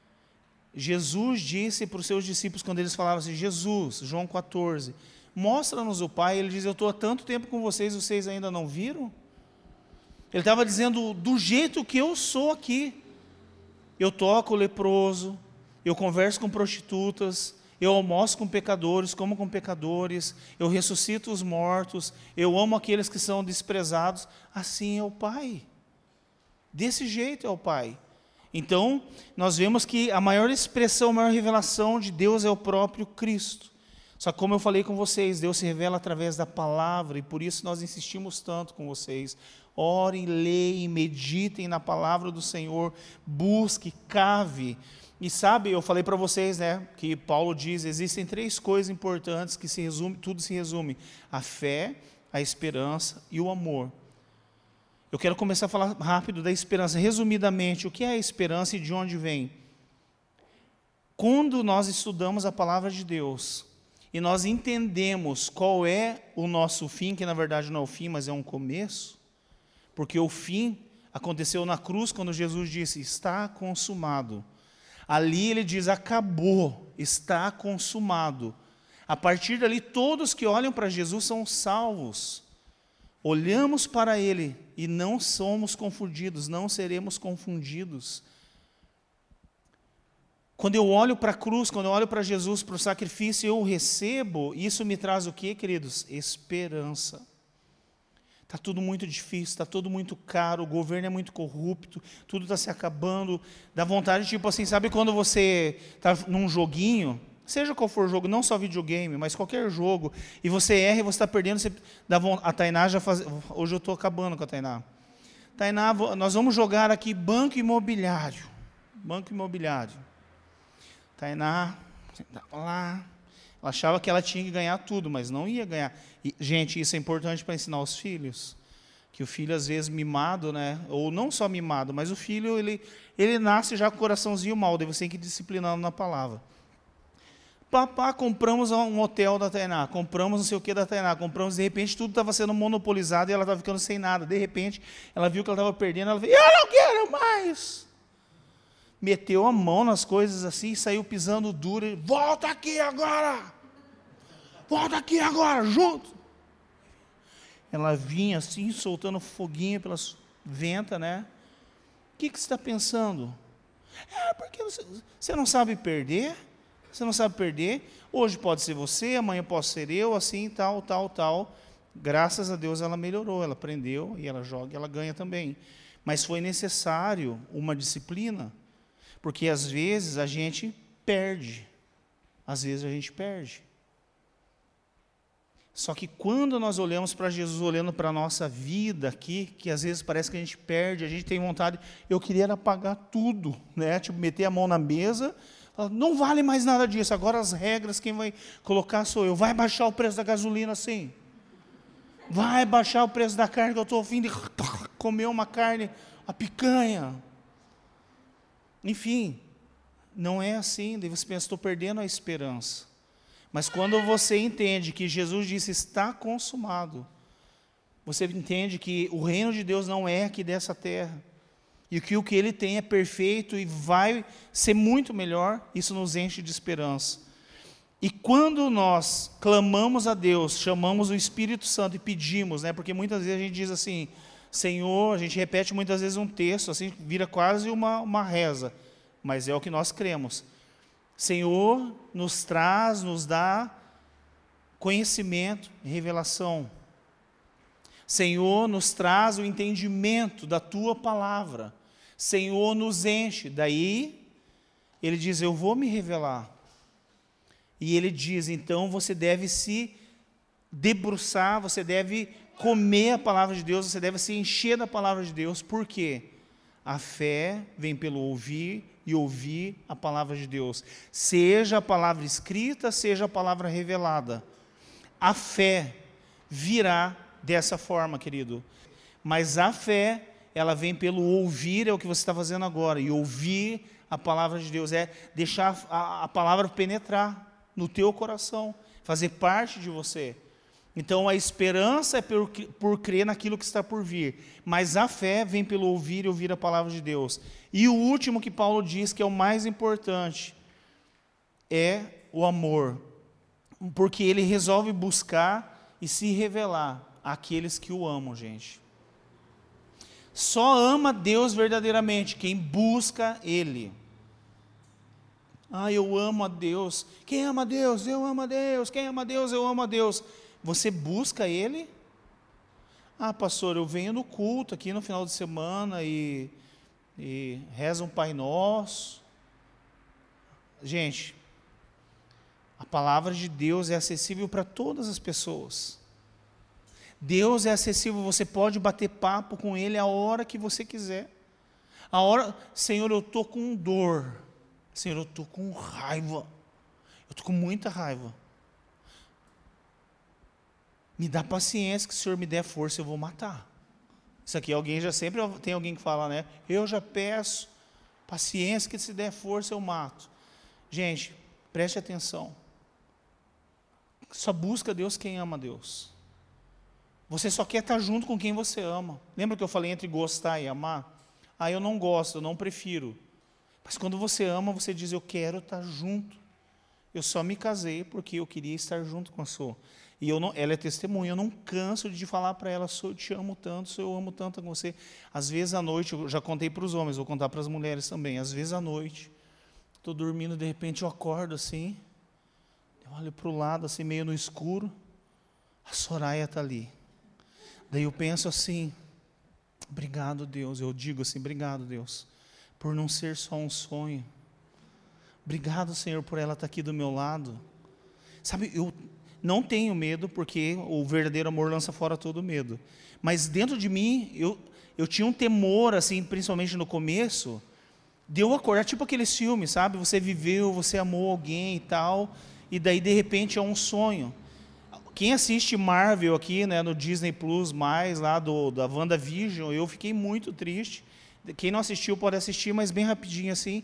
Jesus disse para os seus discípulos, quando eles falaram assim, Jesus, João quatorze, mostra-nos o Pai. Ele diz, eu estou há tanto tempo com vocês, vocês ainda não viram? Ele estava dizendo, do jeito que eu sou aqui, eu toco o leproso, eu converso com prostitutas, eu almoço com pecadores, como com pecadores, eu ressuscito os mortos, eu amo aqueles que são desprezados. Assim é o Pai. Desse jeito é o Pai. Então, nós vemos que a maior expressão, a maior revelação de Deus é o próprio Cristo. Só que como eu falei com vocês, Deus se revela através da palavra, e por isso nós insistimos tanto com vocês. Orem, leem, meditem na palavra do Senhor, busque, cave. E sabe, eu falei para vocês, né, que Paulo diz, existem três coisas importantes que se resume, tudo se resume: a fé, a esperança e o amor. Eu quero começar a falar rápido da esperança. Resumidamente, o que é a esperança e de onde vem? Quando nós estudamos a palavra de Deus, e nós entendemos qual é o nosso fim, que na verdade não é o fim, mas é um começo, porque o fim aconteceu na cruz, quando Jesus disse, está consumado. Ali ele diz, acabou, está consumado. A partir dali, todos que olham para Jesus são salvos. Olhamos para Ele e não somos confundidos, não seremos confundidos. Quando eu olho para a cruz, quando eu olho para Jesus, para o sacrifício, eu recebo, isso me traz o quê, queridos? Esperança. Está tudo muito difícil, está tudo muito caro, o governo é muito corrupto, tudo está se acabando, dá vontade, tipo assim, sabe quando você está num joguinho, seja qual for o jogo, não só videogame, mas qualquer jogo, e você erra e você está perdendo, você dá vontade, a Tainá já faz, hoje eu estou acabando com a Tainá. Tainá, nós vamos jogar aqui Banco Imobiliário, Banco Imobiliário. Tainá, estava lá, ela achava que ela tinha que ganhar tudo, mas não ia ganhar. E, gente, isso é importante para ensinar os filhos, que o filho às vezes mimado, né? Ou não só mimado, mas o filho, ele, ele nasce já com o coraçãozinho mal, daí você tem que ir disciplinando na palavra. Papá, compramos um hotel da Tainá, compramos não sei o que da Tainá, compramos, de repente tudo estava sendo monopolizado e ela estava ficando sem nada. De repente, ela viu que ela estava perdendo, ela falou, eu não quero mais. Meteu a mão nas coisas assim, saiu pisando duro, e, volta aqui agora, volta aqui agora, junto. Ela vinha assim, soltando foguinho pelas ventas, né? O que, que você está pensando? É, porque você, você não sabe perder, você não sabe perder, hoje pode ser você, amanhã posso ser eu, assim, tal, tal, tal. Graças a Deus ela melhorou, ela aprendeu, e ela joga, e ela ganha também. Mas foi necessário uma disciplina, porque às vezes a gente perde, às vezes a gente perde. Só que quando nós olhamos para Jesus, olhando para a nossa vida aqui, que às vezes parece que a gente perde, a gente tem vontade, eu queria era pagar tudo, né? Tipo, meter a mão na mesa, falar, não vale mais nada disso, agora as regras, quem vai colocar sou eu, vai baixar o preço da gasolina assim, vai baixar o preço da carne, que eu estou a fim de comer uma carne, a picanha. Enfim, não é assim, daí você pensa, estou perdendo a esperança. Mas quando você entende que Jesus disse, está consumado, você entende que o reino de Deus não é aqui dessa terra, e que o que Ele tem é perfeito e vai ser muito melhor, isso nos enche de esperança. E quando nós clamamos a Deus, chamamos o Espírito Santo e pedimos, né, porque muitas vezes a gente diz assim, Senhor, a gente repete muitas vezes um texto, assim, vira quase uma, uma reza, mas é o que nós cremos. Senhor, nos traz, nos dá conhecimento e revelação. Senhor, nos traz o entendimento da Tua palavra. Senhor, nos enche. Daí, Ele diz, eu vou me revelar. E Ele diz, então você deve se debruçar, você deve comer a palavra de Deus, você deve se encher da palavra de Deus. Por quê? A fé vem pelo ouvir e ouvir a palavra de Deus. Seja a palavra escrita, seja a palavra revelada. A fé virá dessa forma, querido. Mas a fé, ela vem pelo ouvir, é o que você está fazendo agora. E ouvir a palavra de Deus é deixar a, a palavra penetrar no teu coração, fazer parte de você. Então a esperança é por, por crer naquilo que está por vir, mas a fé vem pelo ouvir e ouvir a palavra de Deus. E o último que Paulo diz, que é o mais importante, é o amor, porque ele resolve buscar e se revelar àqueles que o amam, gente. Só ama Deus verdadeiramente quem busca Ele. Ah, eu amo a Deus. Quem ama a Deus? Eu amo a Deus. Quem ama a Deus? Eu amo a Deus. Você busca Ele? Ah, pastor, eu venho no culto aqui no final de semana e, e rezo um Pai Nosso. Gente, a palavra de Deus é acessível para todas as pessoas. Deus é acessível, você pode bater papo com Ele a hora que você quiser. A hora, Senhor, eu estou com dor. Senhor, eu estou com raiva. Eu estou com muita raiva. Me dá paciência, que se o Senhor me der força, eu vou matar. Isso aqui alguém já sempre tem alguém que fala, né? Eu já peço paciência, que se der força, eu mato. Gente, preste atenção. só busca Deus quem ama Deus. Você só quer estar junto com quem você ama. Lembra que eu falei entre gostar e amar? Ah, eu não gosto, eu não prefiro. Mas quando você ama, você diz, eu quero estar junto. Eu só me casei porque eu queria estar junto com a sua. E eu não, ela é testemunha, eu não canso de falar para ela, eu te amo tanto, eu amo tanto com você. Às vezes à noite, eu já contei para os homens, vou contar para as mulheres também. Às vezes à noite, estou dormindo, de repente eu acordo assim, eu olho para o lado, assim, meio no escuro, a Soraya está ali. Daí eu penso assim, obrigado Deus, eu digo assim, obrigado Deus, por não ser só um sonho. Obrigado Senhor por ela estar aqui do meu lado. Sabe, eu não tenho medo, porque o verdadeiro amor lança fora todo medo. Mas dentro de mim, eu, eu tinha um temor, assim, principalmente no começo, de eu acordar, tipo aqueles filmes, sabe? Você viveu, você amou alguém e tal, e daí de repente é um sonho. Quem assiste Marvel aqui, né, no Disney Plus, mais lá do, da WandaVision, eu fiquei muito triste. Quem não assistiu pode assistir, mas bem rapidinho assim.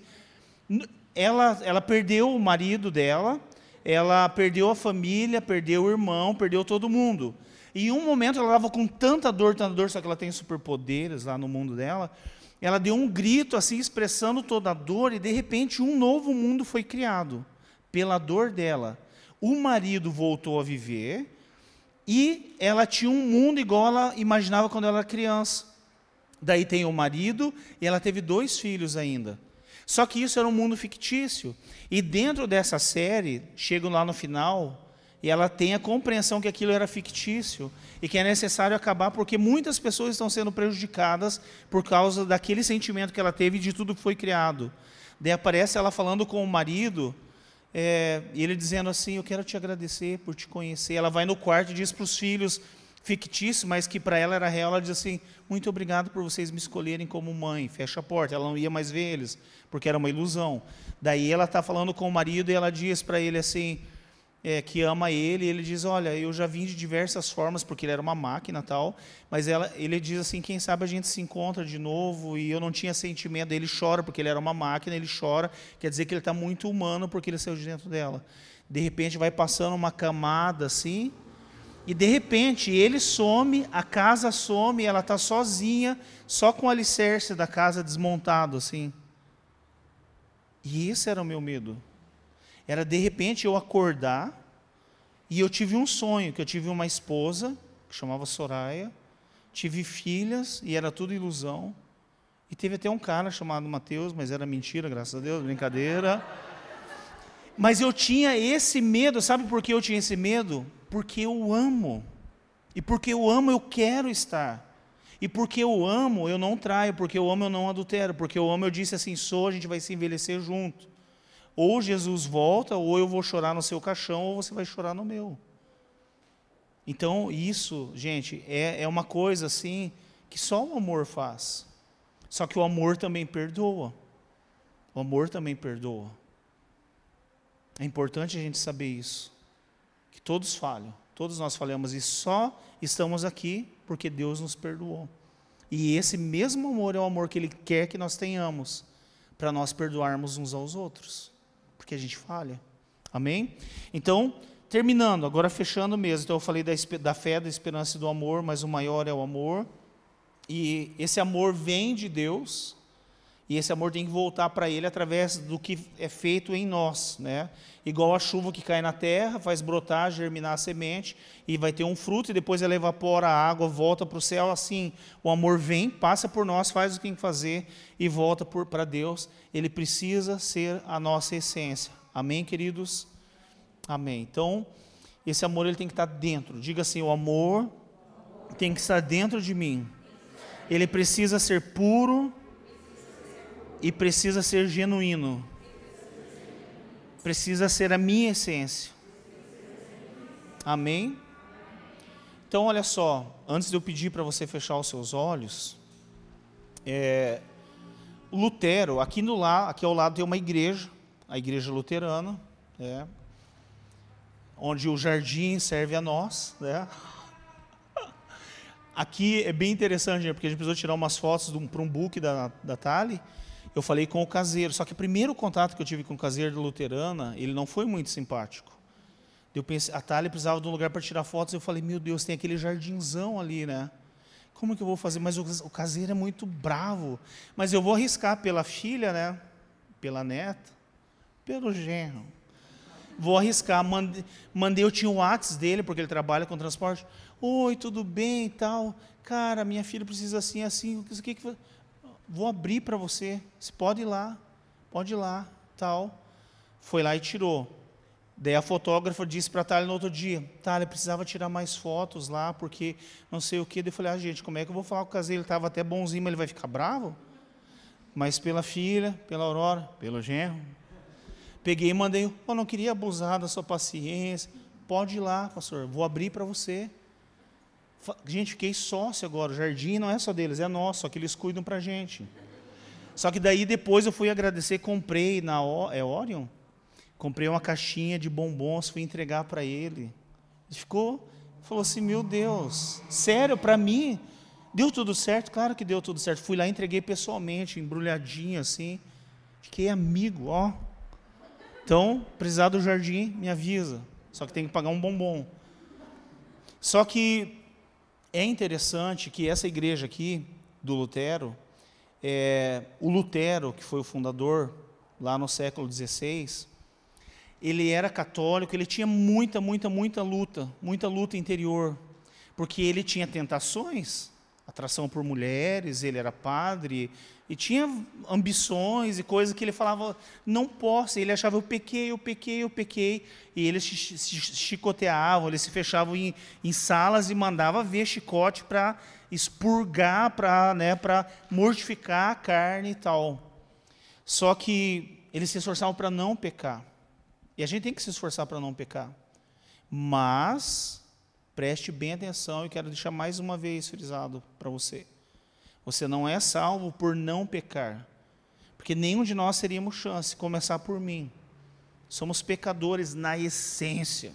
Ela, ela perdeu o marido dela, ela perdeu a família, perdeu o irmão, perdeu todo mundo. E em um momento ela estava com tanta dor, tanta dor, só que ela tem superpoderes lá no mundo dela, ela deu um grito assim, expressando toda a dor, e de repente um novo mundo foi criado, pela dor dela. O marido voltou a viver, e ela tinha um mundo igual ela imaginava quando ela era criança. Daí tem o marido, e ela teve dois filhos ainda. Só que isso era um mundo fictício. E dentro dessa série, chegam lá no final, e ela tem a compreensão que aquilo era fictício, e que é necessário acabar, porque muitas pessoas estão sendo prejudicadas por causa daquele sentimento que ela teve de tudo que foi criado. Daí aparece ela falando com o marido, é, e ele dizendo assim, eu quero te agradecer por te conhecer. Ela vai no quarto e diz para os filhos, fictício, mas que para ela era real, ela diz assim, muito obrigado por vocês me escolherem como mãe, fecha a porta. Ela não ia mais ver eles, porque era uma ilusão. Daí ela está falando com o marido e ela diz para ele assim, é, que ama ele, e ele diz, olha, eu já vim de diversas formas, porque ele era uma máquina e tal, mas ela, ele diz assim, quem sabe a gente se encontra de novo, e eu não tinha sentimento. Ele chora, porque ele era uma máquina, ele chora, quer dizer que ele está muito humano, porque ele saiu de dentro dela. De repente vai passando uma camada assim, e de repente ele some, a casa some, ela está sozinha, só com o alicerce da casa desmontado assim. E esse era o meu medo. Era de repente eu acordar, e eu tive um sonho, que eu tive uma esposa, que chamava Soraya, tive filhas, e era tudo ilusão, e teve até um cara chamado Mateus, mas era mentira, graças a Deus, brincadeira. Mas eu tinha esse medo, sabe por que eu tinha esse medo? Porque eu amo, e porque eu amo eu quero estar, e porque eu amo eu não traio, porque eu amo eu não adultero, porque eu amo eu disse assim, sou, a gente vai se envelhecer junto. Ou Jesus volta, ou eu vou chorar no seu caixão, ou você vai chorar no meu. Então, isso, gente, é, é uma coisa assim, que só o amor faz. Só que o amor também perdoa. O amor também perdoa. É importante a gente saber isso. Que todos falham, todos nós falhamos, e só estamos aqui porque Deus nos perdoou. E esse mesmo amor é o amor que Ele quer que nós tenhamos, para nós perdoarmos uns aos outros. Porque a gente falha, amém? Então, terminando, agora fechando mesmo, então eu falei da, da fé, da esperança e do amor, mas o maior é o amor, e esse amor vem de Deus, e esse amor tem que voltar para Ele através do que é feito em nós, né? Igual a chuva que cai na terra, faz brotar, germinar a semente, e vai ter um fruto, e depois ela evapora a água, volta para o céu, assim, o amor vem, passa por nós, faz o que tem que fazer, e volta para Deus. Ele precisa ser a nossa essência, amém, queridos? Amém. Então, esse amor ele tem que estar dentro, diga assim, o amor tem que estar dentro de mim, ele precisa ser puro, e precisa ser genuíno, precisa ser a minha essência, amém? Então olha só, antes de eu pedir para você fechar os seus olhos, é, Lutero, aqui, no, aqui ao lado tem uma igreja, a igreja luterana, é, onde o jardim serve a nós, né? Aqui é bem interessante, porque a gente precisou tirar umas fotos para um book da, da Thali. Eu falei com o caseiro, só que o primeiro contato que eu tive com o caseiro da luterana, ele não foi muito simpático. Eu pensei, a Thalia precisava de um lugar para tirar fotos, eu falei, meu Deus, tem aquele jardinzão ali, né? Como que eu vou fazer? Mas o, o caseiro é muito bravo. Mas eu vou arriscar pela filha, né? Pela neta, pelo genro. Vou arriscar. Mandei, mandei eu tinha o WhatsApp dele, porque ele trabalha com transporte. Oi, tudo bem e tal. Cara, minha filha precisa assim, assim. O que que vou abrir para você. Você pode ir lá, pode ir lá, tal. Foi lá e tirou. Daí a fotógrafa disse para a Thalia no outro dia, Thalia, precisava tirar mais fotos lá, porque não sei o quê. Daí eu falei, ah, gente, como é que eu vou falar com o caseiro? Ele estava até bonzinho, mas ele vai ficar bravo? Mas pela filha, pela Aurora, pelo genro. Peguei e mandei, eu não queria abusar da sua paciência. Pode ir lá, pastor, vou abrir para você. Gente, fiquei sócio agora, o jardim não é só deles, é nosso, só que eles cuidam para a gente. Só que daí depois eu fui agradecer, comprei na o, é Orion? Comprei uma caixinha de bombons, fui entregar para ele. Ele ficou, falou assim, meu Deus, sério, para mim, deu tudo certo? Claro que deu tudo certo. Fui lá e entreguei pessoalmente, embrulhadinho assim. Fiquei amigo, ó. Então, precisar do jardim, me avisa. Só que tem que pagar um bombom. Só que é interessante que essa igreja aqui, do Lutero, é, o Lutero, que foi o fundador, lá no século dezesseis, ele era católico, ele tinha muita, muita, muita luta, muita luta interior, porque ele tinha tentações, atração por mulheres, ele era padre, e tinha ambições e coisas que ele falava, não posso, ele achava, eu pequei, eu pequei, eu pequei, e eles se chicoteavam, eles se fechavam em, em salas e mandava ver chicote para expurgar, para, né, para mortificar a carne e tal. Só que eles se esforçavam para não pecar. E a gente tem que se esforçar para não pecar. Mas, preste bem atenção, e quero deixar mais uma vez frisado para você. Você não é salvo por não pecar. Porque nenhum de nós teríamos chance, começar por mim. Somos pecadores na essência.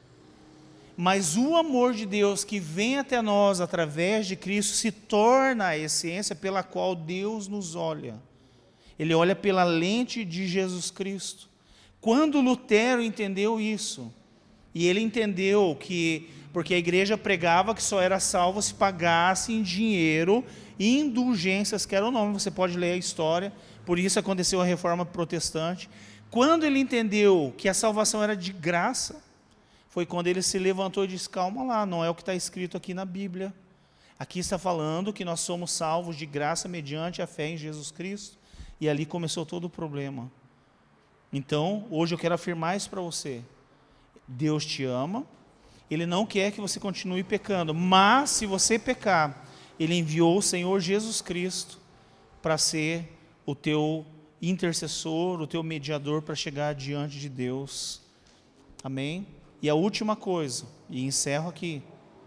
Mas o amor de Deus que vem até nós através de Cristo se torna a essência pela qual Deus nos olha. Ele olha pela lente de Jesus Cristo. Quando Lutero entendeu isso, e ele entendeu que, porque a igreja pregava que só era salvo se pagasse em dinheiro e indulgências, que era o nome, você pode ler a história, por isso aconteceu a reforma protestante. Quando ele entendeu que a salvação era de graça, foi quando ele se levantou e disse, calma lá, não é o que está escrito aqui na Bíblia. Aqui está falando que nós somos salvos de graça mediante a fé em Jesus Cristo, e ali começou todo o problema. Então, hoje eu quero afirmar isso para você. Deus te ama, Ele não quer que você continue pecando, mas se você pecar, Ele enviou o Senhor Jesus Cristo para ser o teu intercessor, o teu mediador para chegar diante de Deus. Amém? E a última coisa, e encerro aqui.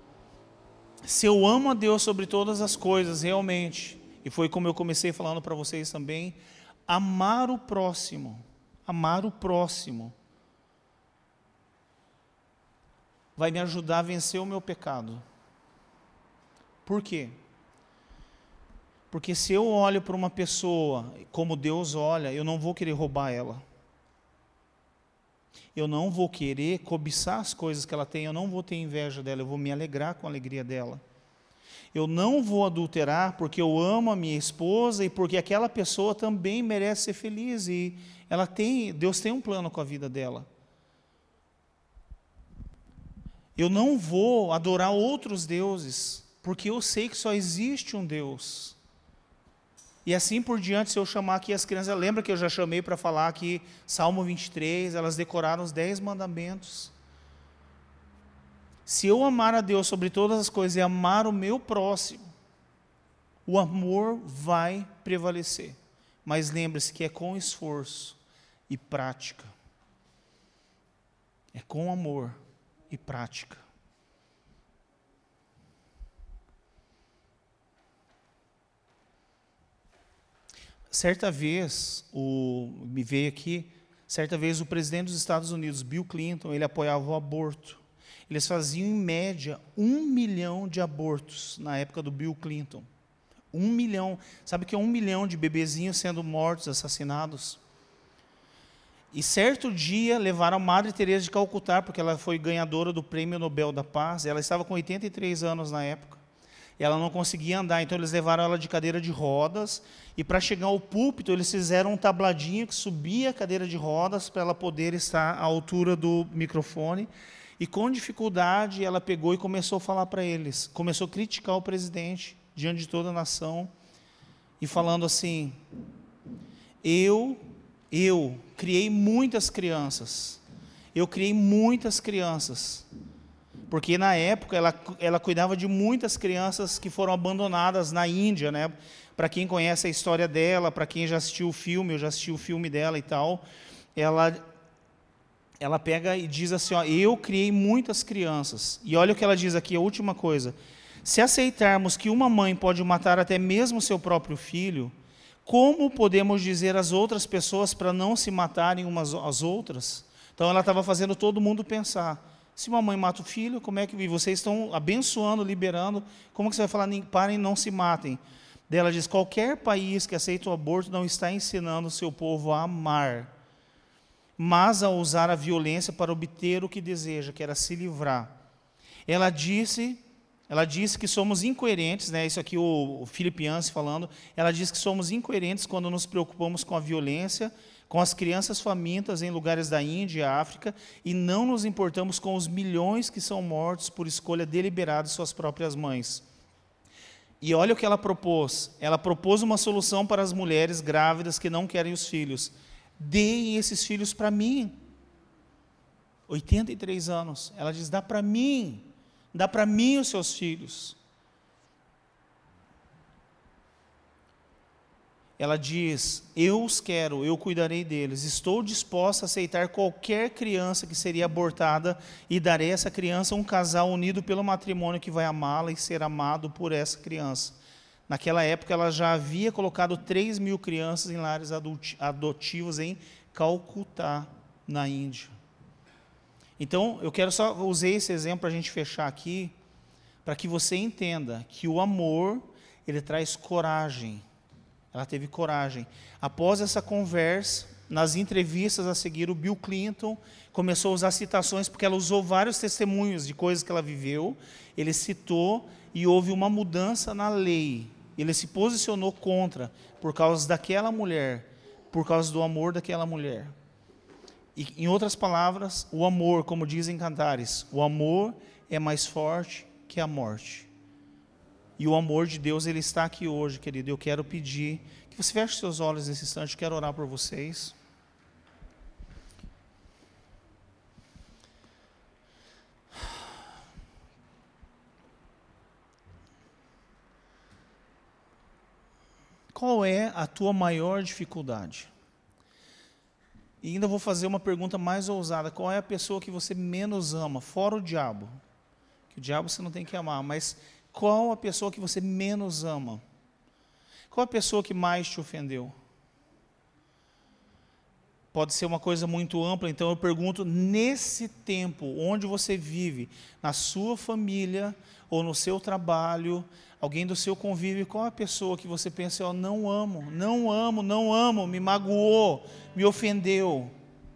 Se eu amo a Deus sobre todas as coisas, realmente, e foi como eu comecei falando para vocês também, amar o próximo, amar o próximo, vai me ajudar a vencer o meu pecado. Por quê? Porque se eu olho para uma pessoa como Deus olha, eu não vou querer roubar ela. Eu não vou querer cobiçar as coisas que ela tem, eu não vou ter inveja dela, eu vou me alegrar com a alegria dela. Eu não vou adulterar porque eu amo a minha esposa e porque aquela pessoa também merece ser feliz e ela tem, Deus tem um plano com a vida dela. Eu não vou adorar outros deuses, porque eu sei que só existe um Deus. E assim por diante, se eu chamar aqui as crianças, lembra que eu já chamei para falar aqui, Salmo vinte e três, elas decoraram os dez mandamentos. Se eu amar a Deus sobre todas as coisas e amar o meu próximo, o amor vai prevalecer. Mas lembre-se que é com esforço e prática. É com amor e prática. Certa vez, o, me veio aqui, certa vez o presidente dos Estados Unidos, Bill Clinton, ele apoiava o aborto. Eles faziam, em média, um milhão de abortos na época do Bill Clinton. Um milhão. Sabe o que é um milhão de bebezinhos sendo mortos, assassinados? E certo dia levaram a Madre Teresa de Calcutá, porque ela foi ganhadora do Prêmio Nobel da Paz. Ela estava com oitenta e três anos na época. E ela não conseguia andar, então eles levaram ela de cadeira de rodas. E para chegar ao púlpito, eles fizeram um tabladinho que subia a cadeira de rodas para ela poder estar à altura do microfone. E com dificuldade, ela pegou e começou a falar para eles. Começou a criticar o presidente diante de toda a nação. E falando assim: eu, eu criei muitas crianças. Eu criei muitas crianças. Porque na época ela, ela cuidava de muitas crianças que foram abandonadas na Índia, né? Para quem conhece a história dela, para quem já assistiu o filme, eu já assisti o filme dela e tal, ela, ela pega e diz assim, ó, eu criei muitas crianças. E olha o que ela diz aqui, a última coisa. Se aceitarmos que uma mãe pode matar até mesmo seu próprio filho, como podemos dizer às outras pessoas para não se matarem umas às outras? Então ela estava fazendo todo mundo pensar. Se uma mãe mata o filho, como é que e vocês estão abençoando, liberando, como que você vai falar, parem, não se matem? Daí ela diz, qualquer país que aceita o aborto não está ensinando o seu povo a amar, mas a usar a violência para obter o que deseja, que era se livrar. Ela disse, ela disse que somos incoerentes, né? Isso aqui o, o Philip Yancey falando, ela diz que somos incoerentes quando nos preocupamos com a violência, com as crianças famintas em lugares da Índia e África, e não nos importamos com os milhões que são mortos por escolha deliberada de suas próprias mães. E olha o que ela propôs. Ela propôs uma solução para as mulheres grávidas que não querem os filhos. Deem esses filhos para mim. oitenta e três anos. Ela diz, dá para mim. Dá para mim os seus filhos. Ela diz, eu os quero, eu cuidarei deles, estou disposta a aceitar qualquer criança que seria abortada e darei a essa criança um casal unido pelo matrimônio que vai amá-la e ser amado por essa criança. Naquela época ela já havia colocado três mil crianças em lares adotivos em Calcutá, na Índia. Então, eu quero só usar esse exemplo para a gente fechar aqui, para que você entenda que o amor, ele traz coragem. Ela teve coragem. Após essa conversa, nas entrevistas a seguir, o Bill Clinton começou a usar citações, porque ela usou vários testemunhos de coisas que ela viveu, ele citou e houve uma mudança na lei. Ele se posicionou contra, por causa daquela mulher, por causa do amor daquela mulher. E, em outras palavras, o amor, como dizem Cantares, o amor é mais forte que a morte. E o amor de Deus, ele está aqui hoje, querido. Eu quero pedir que você feche seus olhos nesse instante, eu quero orar por vocês. Qual é a tua maior dificuldade? E ainda vou fazer uma pergunta mais ousada. Qual é a pessoa que você menos ama, fora o diabo? Que o diabo você não tem que amar, mas qual a pessoa que você menos ama? Qual a pessoa que mais te ofendeu? Pode ser uma coisa muito ampla, então eu pergunto, nesse tempo, onde você vive, na sua família, ou no seu trabalho, alguém do seu convívio, qual a pessoa que você pensa, eu não amo, não amo, não amo, me magoou, me ofendeu?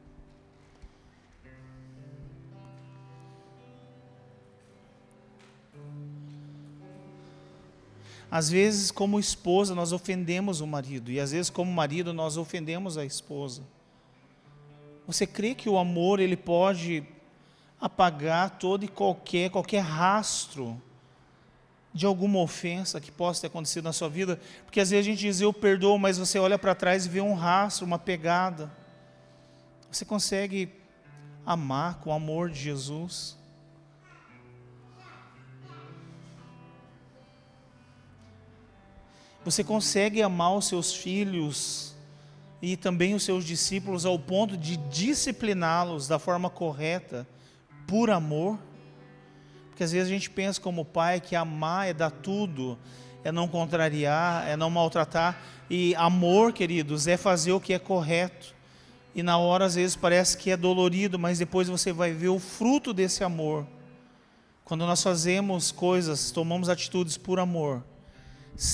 Às vezes, como esposa, nós ofendemos o marido, e às vezes, como marido, nós ofendemos a esposa. Você crê que o amor, ele pode apagar todo e qualquer, qualquer rastro de alguma ofensa que possa ter acontecido na sua vida? Porque às vezes a gente diz, eu perdoo, mas você olha para trás e vê um rastro, uma pegada. Você consegue amar com o amor de Jesus? Você consegue amar os seus filhos e também os seus discípulos ao ponto de discipliná-los da forma correta, por amor? Porque às vezes a gente pensa como pai que amar é dar tudo, é não contrariar, é não maltratar. E amor, queridos, é fazer o que é correto. E na hora às vezes parece que é dolorido, mas depois você vai ver o fruto desse amor. Quando nós fazemos coisas, tomamos atitudes por amor,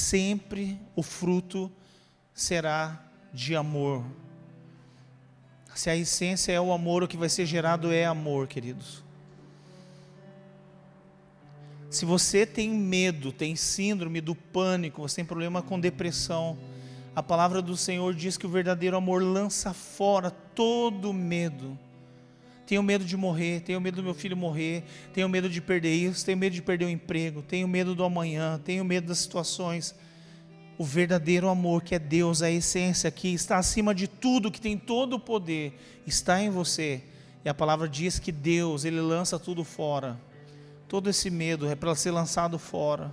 sempre o fruto será de amor. Se a essência é o amor, o que vai ser gerado é amor, queridos. Se você tem medo, tem síndrome do pânico, você tem problema com depressão, a palavra do Senhor diz que o verdadeiro amor lança fora todo medo. Tenho medo de morrer, tenho medo do meu filho morrer, tenho medo de perder isso, tenho medo de perder o emprego, tenho medo do amanhã, tenho medo das situações. O verdadeiro amor, que é Deus, a essência que está acima de tudo, que tem todo o poder, está em você. E a palavra diz que Deus, Ele lança tudo fora. Todo esse medo é para ser lançado fora.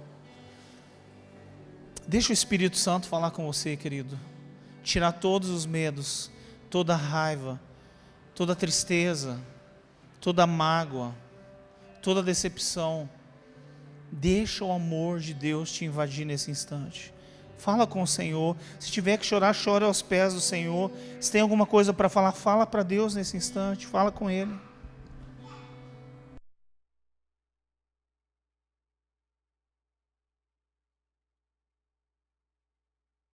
Deixa o Espírito Santo falar com você, querido. Tirar todos os medos, toda a raiva, toda a tristeza, toda a mágoa, toda a decepção. Deixa o amor de Deus te invadir nesse instante. Fala com o Senhor. Se tiver que chorar, chore aos pés do Senhor. Se tem alguma coisa para falar, fala para Deus nesse instante. Fala com Ele.